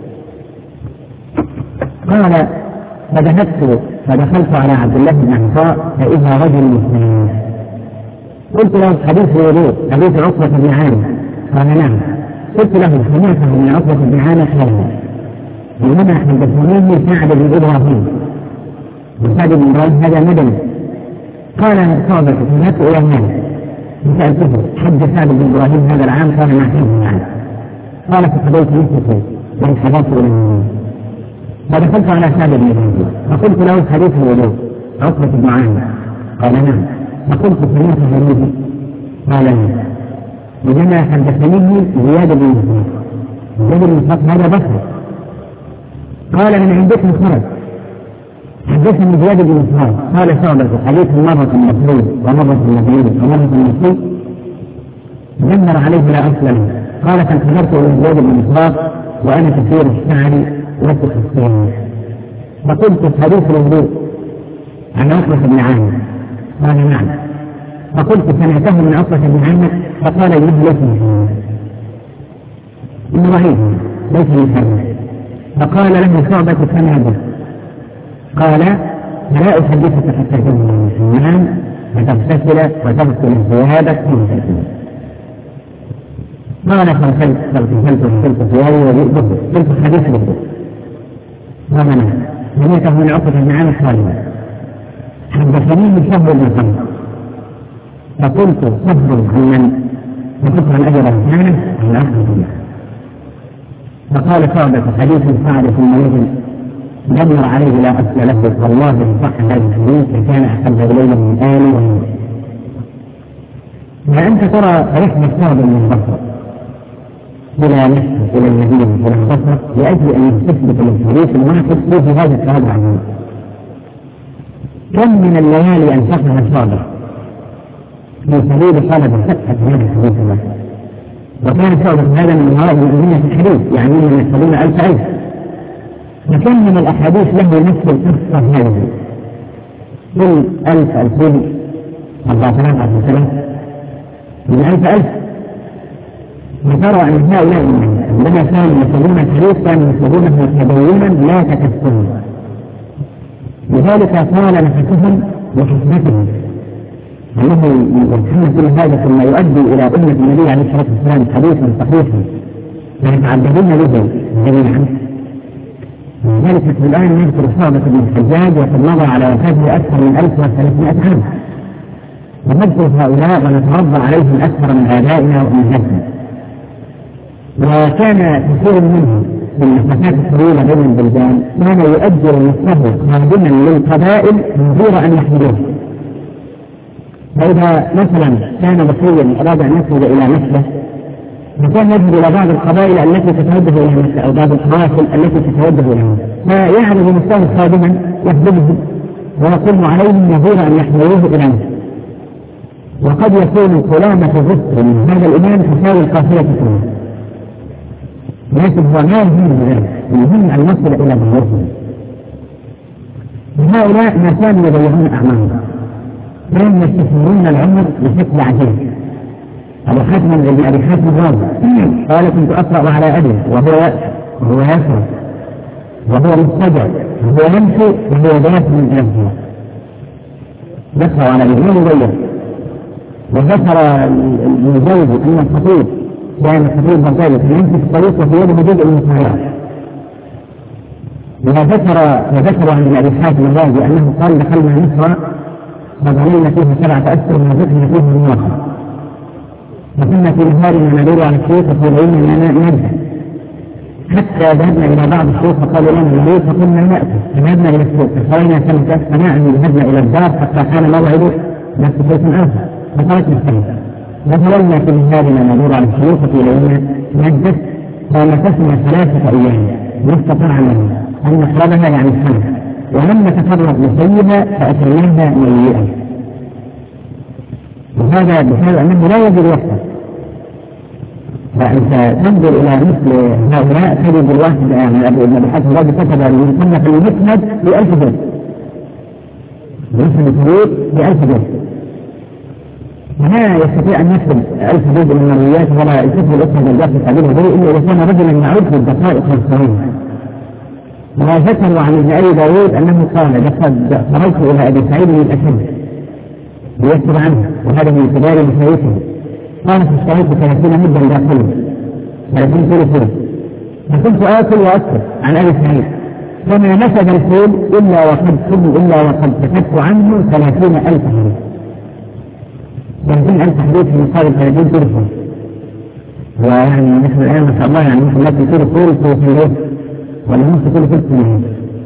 قال: فذهبت فدخلت على عبد الله بن عطاء فإذا رجل مسلم. قلت له: حديث الوضوء حديث عقبة بن عامر. قال: نعم. قلت له: سمعته من عقبة بن عامر خيرا، إنما حدثني سعد بن إبراهيم، وسعد بن إبراهيم هذا مدني. قال شعبة: فذهبت إلى مالك فسألته: حج سعد بن إبراهيم هذا العام؟ قال: ما حج معه. قال: فقضيت نفسي من حضرت إلى المدينة. فدخلت على سعد بن إبراهيم فقلت له: حديث الوضوء عقبة بن عامر. قال: نعم. فقلت: سمعت حديثه؟ قال: نعم. وجمع حدثني زياد بن مسعود. زياد بن مسعود هذا بصري. قال: من عندكم خرج. حدثني زياد بن مسعود. قال شعبة: حديث مرة مصري ومرة مدني ومرة مصري دمر عليه لا أصل له. قال: فانتظرت إلى زياد بن مسعود وأنا كثير الشعر وسخ السن. فقلت: حديث الوضوء عن عقبة بن عامر. قال: نعم. فقلت: سمعته من عقبة بن عامر؟ فقال: إنه ليس من إنه ضعيف ليس من حديث. فقال له شعبة: كما به. قال: فلا أحدثك حتى تكون من الحمام وتغتسل وتغسل ثيابك ثم تأكل. قال: فارسلت فارسلت فارسلت ثيابي وجئت به. قلت: حديث به. قال: نعم. سمعته من عقبة بن عامر خالدا. حدثني من شهر بن خمس. فقلت: صبر عن من؟ فقلت: عن أجر الإنسان عن أخذ الله. فقال شعبة: حديث سعد في المريض دمر عليه لا أصل له، والله إن صح هذا الحديث لكان أحب إليه من آلي ومن. فأنت ترى رحمة شعب من البصر إلى نفسه إلى المدينة إلى البصر لأجل أن تثبت الحديث الواحد في هذا الشهادة عنه. كم من الليالي أنفقها شعبة في سبيل طلب فتحة هذا الحديث الواحد. وكان شعبة هذا من مواد المؤمنين في الحديث، يعني من يشترون ألف ألف. فكم من الأحاديث له نفس القصة هذه،
كل ألف ألفين أربعة آلاف أربعة آلاف من ألف ألف. وترى أن هؤلاء عندما كانوا يسمون الحديث كانوا يسمونه تدينا لا تكسبا، لذلك طال نفسهم وحكمتهم أنه يتحمل كل هذا ثم يؤدي إلى أمة النبي عليه الصلاة والسلام حديثا صحيحا فيتعبدون به جميعا. لذلك الآن نذكر شعبة بن الحجاج وقد مضى على وفاته أكثر من ألف وثلاثمائة عام، ونذكر هؤلاء ونتربى عليهم أكثر من آبائنا وأمهاتنا. وكان كثير منهم في المسافات الطويلة بين البلدان كان يؤجر نفسه خادما للقبائل من غير أن يحملوه. فإذا مثلا كان بصريا أراد أن يخرج إلى مكة فكان يذهب إلى بعض القبائل التي تتوجه إلى مكة أو بعض القوافل التي تتوجه إلى مكة فيعرض نفسه خادما يخدمهم ويقوم عليهم من غير أن يحملوه إلى مكة. وقد يكون سلامة الرزق من هذا الإمام تساوي القافلة كلها، لكن هو ما يهم بذلك، يهم أن يصل إلى بلدهم. هؤلاء ما كانوا يضيعون أعمالهم، كانوا يستثمرون العمر بشكل عجيب. أبو حاتم بن أبي حاتم الرازي قال كنت أقرأ على أبي وهو وهو يسر وهو مستجع وهو يمشي وهو ذات من أهله يقرأ على أبي ويغير. وذكر الزوج أن الخطيب كان خطيب بغداد يمشي في الطريق وفي يده جزء من السيارة. وذكر وذكر عن أبي حاتم الرازي أنه قال دخلنا مصر فظللنا فيها سبعة أشهر ونزلنا فيها من وقت فكنا في نهارنا ندور على الشيخ وفي لنا نرجع حتى ذهبنا إلى بعض الشيوخ فقالوا لنا ليه فقلنا نأتي فذهبنا إلى السوق فصلينا سنة فنعم ذهبنا إلى الدار حتى كان موعده نفس شيء آخر فقالت السنة وظللنا في نهارنا ندور على الشيوخ وفي لنا نجد فمكثنا ثلاثة أيام واستطعنا أن نشربها يعني السنة ولم نتفرغ لشيئها فأتيناها مليئا. وهذا بسبب أنه لا يجب وقتا. فأنت تنظر إلى مثل هؤلاء تجد الواحد يعني أبي حاتم الرازي كتب المصنف المسند بألف جزء المسند الكبير بألف جزء ولا يستطيع أن يكتب ألف جزء من المرويات ولا يكتب الأسرة الجاف الحديث به إلا إذا كان رجلا معروف بالدقائق والصغيرة. وذكروا عن ابن أبي داود أنه قال لقد خرجت إلى أبي سعيد الأشد ليكتب عنه وهذا من كبار مشايخه. قال في الشهيد بثلاثين مدة داخله ثلاثين ثلثين فكنت آكل وأكتب عن أبي سعيد فما نفذ الفيل إلا وقد كل إلا وقد كتبت عنه ثلاثين ألف حديث ثلاثين ألف حديث في مقابل ثلاثين ثلثين. ويعني نحن الآن ما شاء الله يعني نحن لا في كل ثلث في الوقت ولا نحن كل ثلث منهم.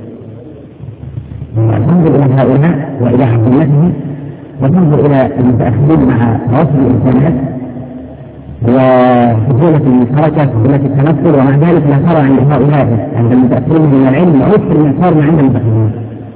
وننظر إلى هؤلاء وإلى حكومتهم وننظر إلى المتأخرين مع توصل الإنسانات وسهولة الحركة وسهولة التنقل ومع ذلك لا ترى عند هؤلاء عند المتأخرين من العلم أكثر من صار عند المتأخرين.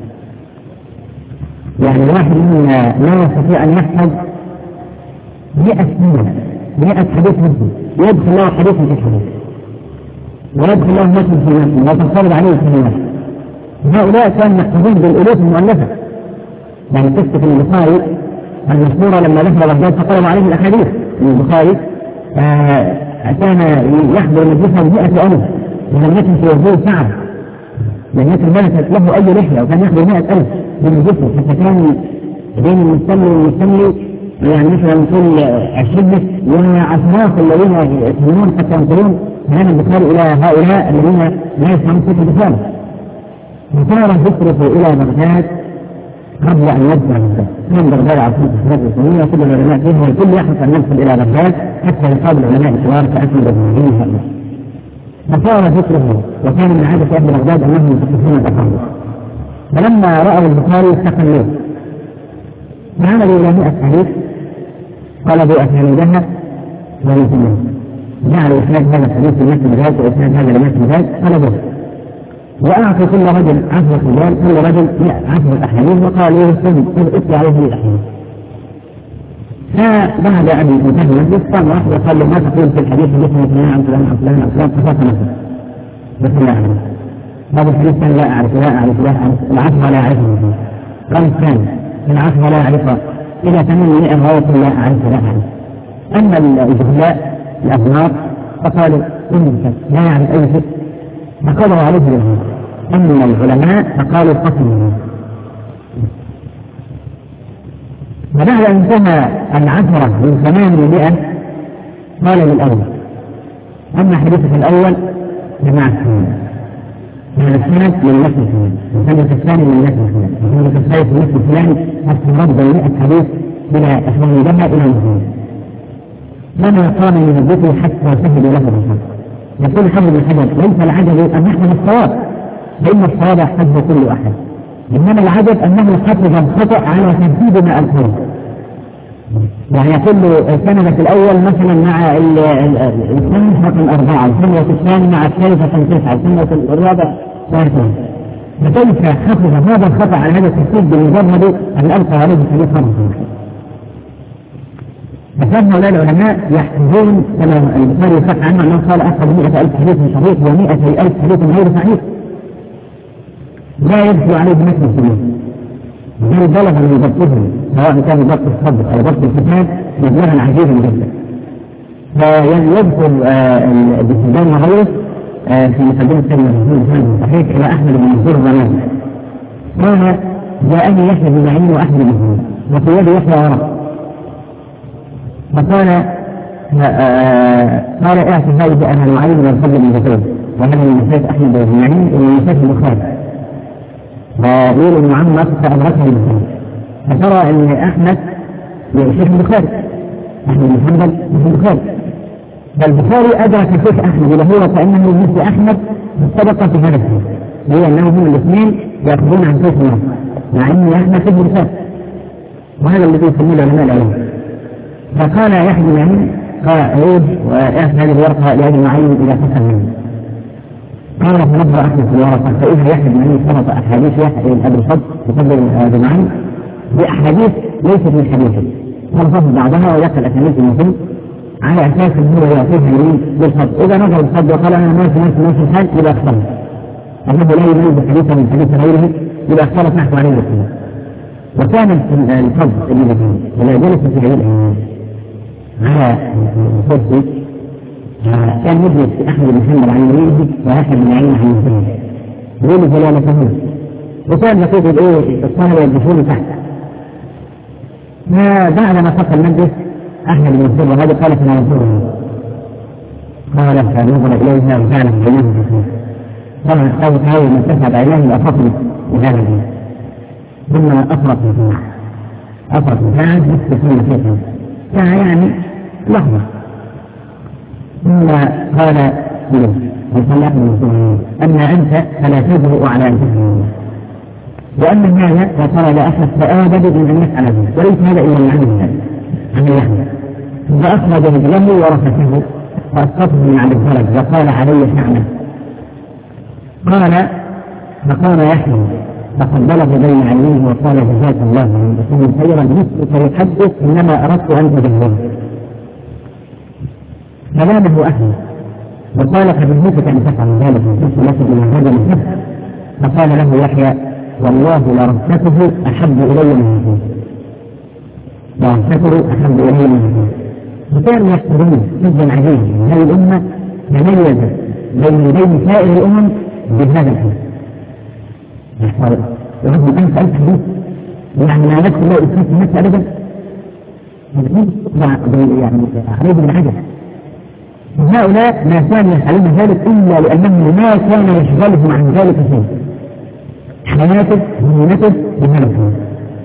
يعني الواحد منا لا يستطيع أن يحفظ مئة سنة مئة حديث مثل يدخل الله حديث في الحديث ويدخل الله مثل في نفسه وتفرض عليه الكلمات. هؤلاء كانوا يحفظون بالألوف المؤلفة. يعني قصة البخاري المشهورة لما دخل بغداد فقرأوا عليه الأحاديث. البخاري آه كان يحضر مجلسه مئة ألف ولم يكن في وجود ساعة لم يكن ملكت له أي رحلة وكان يحضر مئة ألف من مجلسه حتى كان بين المستمع والمستمع يعني مثلا نقول عشرين وعشرات الذين يسمعون حتى ينقلون كلام البخاري إلى هؤلاء الذين لا يفهمون كيف البخاري. وصار ذكره إلى بغداد قبل أن يبدأ بغداد. كان بغداد عاصمة الحرب الإسلامية وكل العلماء فيها والكل يحرص أن يدخل إلى بغداد حتى يقابل العلماء الكبار كأحمد بن عيينة هؤلاء. فصار ذكره وكان من عادة أهل بغداد أنهم يتخذون الأقامة. فلما رأوا البخاري استقلوه فعملوا إلى مئة حديث طلبوا أسانيدها ويسمون جعلوا إسناد هذا الحديث لمثل بغداد وإسناد هذا لمثل بغداد طلبوه وأعطوا كل رجل عشرة رجال كل رجل عشرة أحاديث وقال له استجد اتلى عليه الأحاديث. فبعد أن انتهى المجلس قام واحد وقال له ما تقول في الحديث مثل فلان عن فلان عن فلان عن فلان فصاف نفسه بس لا أعرف هذا الحديث كان لا أعرف لا أعرف لا أعرف العشرة لا أعرفه قال الثاني من عشرة لا يعرفها إلى ثمانمائة غاية لا أعرف لا أعرف. أما الجهلاء الأبنار فقالوا إنك لا يعرف أي شيء فقالوا عليه الجهلاء. أما العلماء فقالوا قتلوا. وبعد أن انتهى العشرة من ثمانمائة قال للأول أما حديثك الأول جماعة هذا السند من نفس الفلان، السند الثاني من نفس الفلان، السند الثالث من نفس الفلان، حتى رد مئة حديث بلا أحوال لها إلى المسلم. لما قام من الذكر حتى سهل له الرسول. يقول حمد بن حجر ليس العجب أن نحن الصواب، فإن الصواب حفظ كل أحد، إنما العجب أنه حفظ الخطأ على تنفيذ ما ألفه. يعني يقول السند الأول مثلا مع الخمسة رقم أربعة، السند الثاني مع الثالثة رقم تسعة، السند الرابع ثلاثة. فكيف حفظ هذا الخطأ على هذا الترتيب بمجرد أن ألقى عليه حديث خمسة؟ فكان هؤلاء العلماء يحفظون كما البخاري يصح عنه أنه قال أخذ مئة ألف حديث صحيح ومئة ألف حديث غير صحيح لا يدخل عليه مثل السنة، بل بلغ من ضبطه سواء كان ضبط الصدر أو ضبط الكتاب مبلغا عجيبا جدا. فيذكر البستان وغيره في مقدمة كلمة الرسول صحيح إلى أحمد بن منصور الرمادي قال جاءني يحيى بن معين وأحمد بن منصور وفي يد يحيى ورق فقال قال اعطي هذه أنا معين والفضل بن زكريا وهذا من مساجد أحمد بن معين ومن مساجد البخاري. ويقول ابن عمر فأدركه البخاري فترى أن أحمد شيخ البخاري، أحمد بن حنبل شيخ البخاري، فالبخاري أدرك شيخ أحمد وهو كأنه مثل أحمد سبق في هذا الشيء، هي أنه هم الاثنين يأخذون عن شيخ الله مع أن أحمد شيخ البخاري، وهذا الذي يسمونه العلماء العلم. فقال يحيى بن معين قال عود ويأخذ هذه الورقة لأجل معين إذا فصل منه. قال فنظر أحمد في الورقة فإذا يحيى بن معين شرط أحاديث يحيى أبي الفضل يفضل بن معين بأحاديث ليست من حديثه، فانفصل بعضها ويأخذ أسانيد المسلم على أساس أنه يعطيها يمين بالفضل. إذا نظر الفضل وقال أنا ماشي ماشي ماشي الحال إذا أخبره أنه لا يميز حديثا من حديث غيره إذا أخبرت نحو عليه السلام. وكان الفضل ابن زكريا ولا جلس في عيد على الكرسي كان يجلس أحمد بن حنبل عن يمينه ويحيى بن معين عن يساره يقول جلالته، وكان يقول ايه الصهر والجفون تحت. بعد ما فصل المجلس أحمد بن منصور وهذا قال فلا ينصره قال فنظر إليها وجعله بينه بسيط طبعا أو تحاول من تسعد عيناه وأفضل وهذا الجيد ثم أفرق في أفرق فعاد يستثمر فيها يعني لحظة ثم قال له وصلى أحمد بن منصور أما أنت فلا تجرؤ على أن تفعل وأما هذا فقال لا أحد فآبد من أن يفعل ذلك وليس هذا إلا من عند الله عن يحيى. فأخرج رجله ورفته فأسقطه من على الفرج وقال علي شعنه. قال فقال يحيى فقبله بين عينيه وقال جزاك الله من رسول خيرا مثلك يحدث إنما أردت أن أجهزه. كلامه أحمد وقال فبالمثل أن تفعل ذلك من لك من هذا الحب. فقال له يحيى والله لرفته أحب إلي من هذا لرفته أحب إلي من هذا. وكانوا يحسبون جدا عجيبا هذه الأمة تميزت بين بين سائر الأمم بهذا الحب. وهم أنت ألف حديث يعني ما نفس الله إسمه النفس أبدا يعني عليه بالعجب. هؤلاء ما كانوا يفعلون ذلك إلا لأنه ما كان يشغلهم عن ذلك شيء حياته ومهنته بهذا الحديث.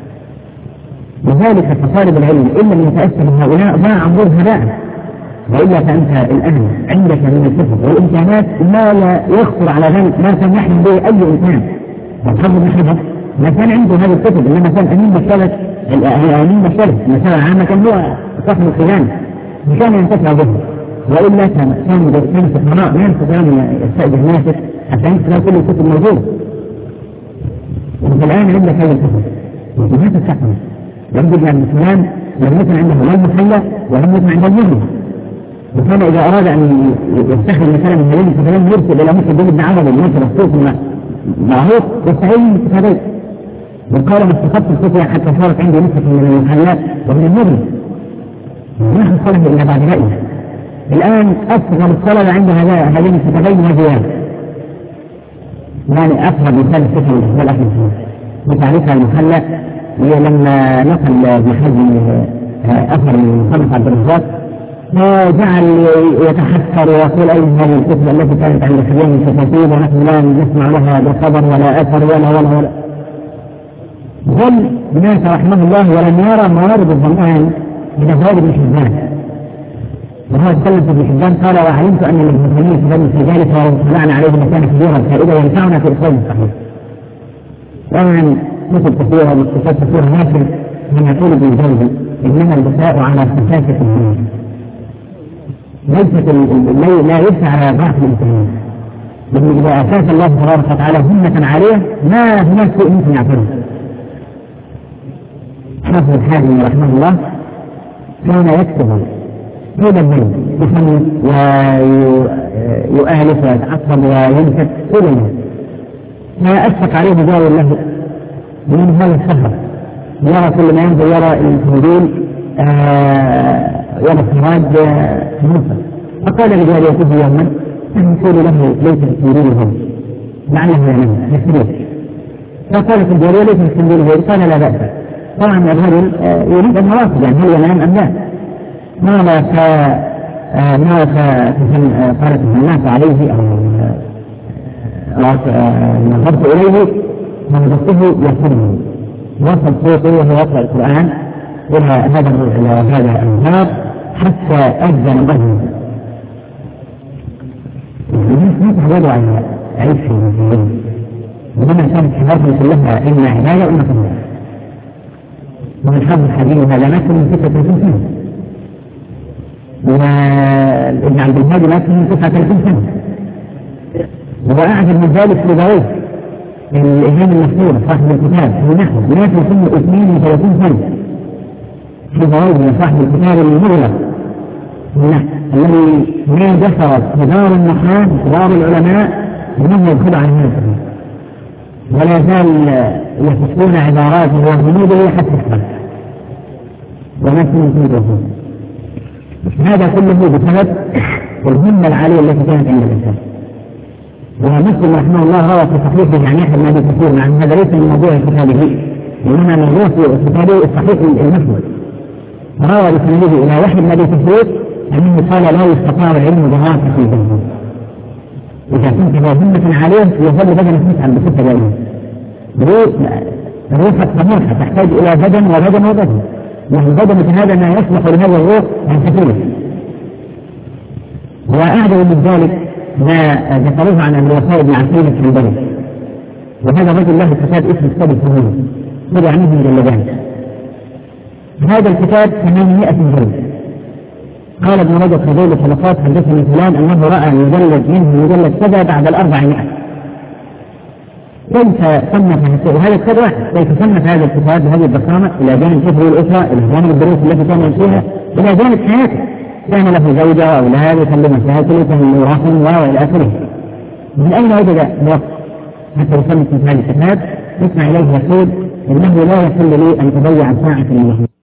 لذلك فطالب العلم إن لم يتأثر من هؤلاء ضاع عمره هباء. وإلا فأنت الآن عندك من الكتب والإمكانات ما لا يخطر على ذلك ما كان يحلم به أي إنسان. والحمد لله ما كان عنده هذه الكتب إنما كان أمين مشكلة أمين مشكلة المسألة عامة كان هو صاحب الخزانة كان ينتفع به. وإلا كان كان كان سفراء ما ينتفع يستأجر ناسك حتى ينتفع كل الكتب موجودة. وفي الآن عندك هذه الكتب وما تستحمل يجب أن الإسلام لم يكن عنده لا المحلة ولم يكن عنده المهنة. وكان إذا أراد أن يستخدم مثلا من هذين الكتابين يرسل إلى محمد بن عبد الناس الرسول معروف يستعين بالكتابين وقال ما استفدت الفتية حتى صارت عندي نسبة من المحلات ومن المدن ما حصله إلا بعد رأيه. الآن أصغر الطلبة عند هذين الكتابين وزيادة، يعني أصغر مثال الفتية من الأخ بتعريفها المحلة هي لما نقل ابن حزم أثر من خمس عبد الرزاق وجعل يتحسر ويقول أي هذه الكتب التي كانت عند خزين الكتاتيب ونحن لا نسمع لها بخبر ولا أثر ولا ولا ولا ظل بناس رحمه الله ولم يرى موارد الظمآن من أبواب ابن حبان. وهو تكلم في ابن حبان قال وعلمت أن ابن تيمية في ذلك وطلعنا عليه مكان كبيرا فإذا ينفعنا في إخراج الصحيح. طبعا مثل كثيرة والاستفاد كثيرة لكن من يقول ابن الجوزي إنما البكاء على خفافة الدين ليست لا يدفع على ضعف الإنسان، لأن إذا أساس الله تبارك وتعالى همة عالية ما هناك شيء ممكن يعترض. حافظ الحازم رحمه الله كان يكتب طول الليل يصلي ويؤلف ويتعصب وينكت طول الليل، ما أشفق عليه جار له من هذا السفر يرى كل ما ينزل يرى التنزيل يرى السراج موسى. فقال لجاريته يوما يقول له ليس التنزيل هم لعله ينام يسريه. فقالت الجارية ليس التنزيل هم قال لا بأس. طبعا الرجل يريد أن يواصل يعني هل ينام أم لا؟ ماذا ماذا قالت الناس عليه أو نظرت إليه نظرته يسره وصل صوته وهو يقرأ القرآن إلى هذا إلى هذا الباب حتى أذن به. الناس ما تعودوا على عيش في المسلمين ومن كانت حياتهم كلها إما عبادة وإما صلاة. ومن حظ الحديث هذا مات من ستة وثلاثين سنة وابن عبد الهادي مات من تسعة وثلاثين سنة وأعجب من ذلك لبويه الإمام المشهور صاحب الكتاب في نحو مات سنة اثنين وثلاثين سنة في بويه صاحب الكتاب المغلق الذي ما دخل كبار النحاة كبار العلماء منهم يدخل عن هذا ولا زال يفسرون عبارات وجنوده حتى الصلاة وما سنة هذا كله بسبب الهمة العالية التي كانت عند الإنسان. ومسلم رحمه الله روى في صحيحه عن يحيى بن أبي كثير مع أن هذا ليس من موضوع كتابه وإنما موضوع في كتابه الصحيح المسلم روى بسنده إلى يحيى بن أبي كثير أنه قال لا يستطاع العلم بغاية في الجنة. إذا كنت ذا همة عالية يظل بدنك متعب بستة دائما روحك طموحة تحتاج إلى بدن وبدن وبدن يعني بدن هذا ما يصلح لهذا الروح عن كثير. وأعجب من ذلك ما ذكروه عن الوفاء بن عسير الحنبلي وهذا رجل له كتاب اسمه كتاب الفهوم طبع عنه مجلدان. هذا الكتاب ثمانمائة جلد. قال ابن رجب في ذيل الحلقات حدثني فلان أنه رأى مجلد منه مجلد كذا بعد الأربعمائة. كيف صنف هذا الكتاب واحد كيف صنف هذا الكتاب بهذه الضخامة إلى جانب كفر الأسرة إلى جانب الدروس التي كان يمشيها إلى جانب حياته كان له زوجة وأولاد يكلم مشاكل يكلم رحم وإلى آخره. من أين وجد الوقت حتى يصنف هذا الكتاب؟ يسمع إليه يقول إنه لا يحل لي أن أضيع ساعة من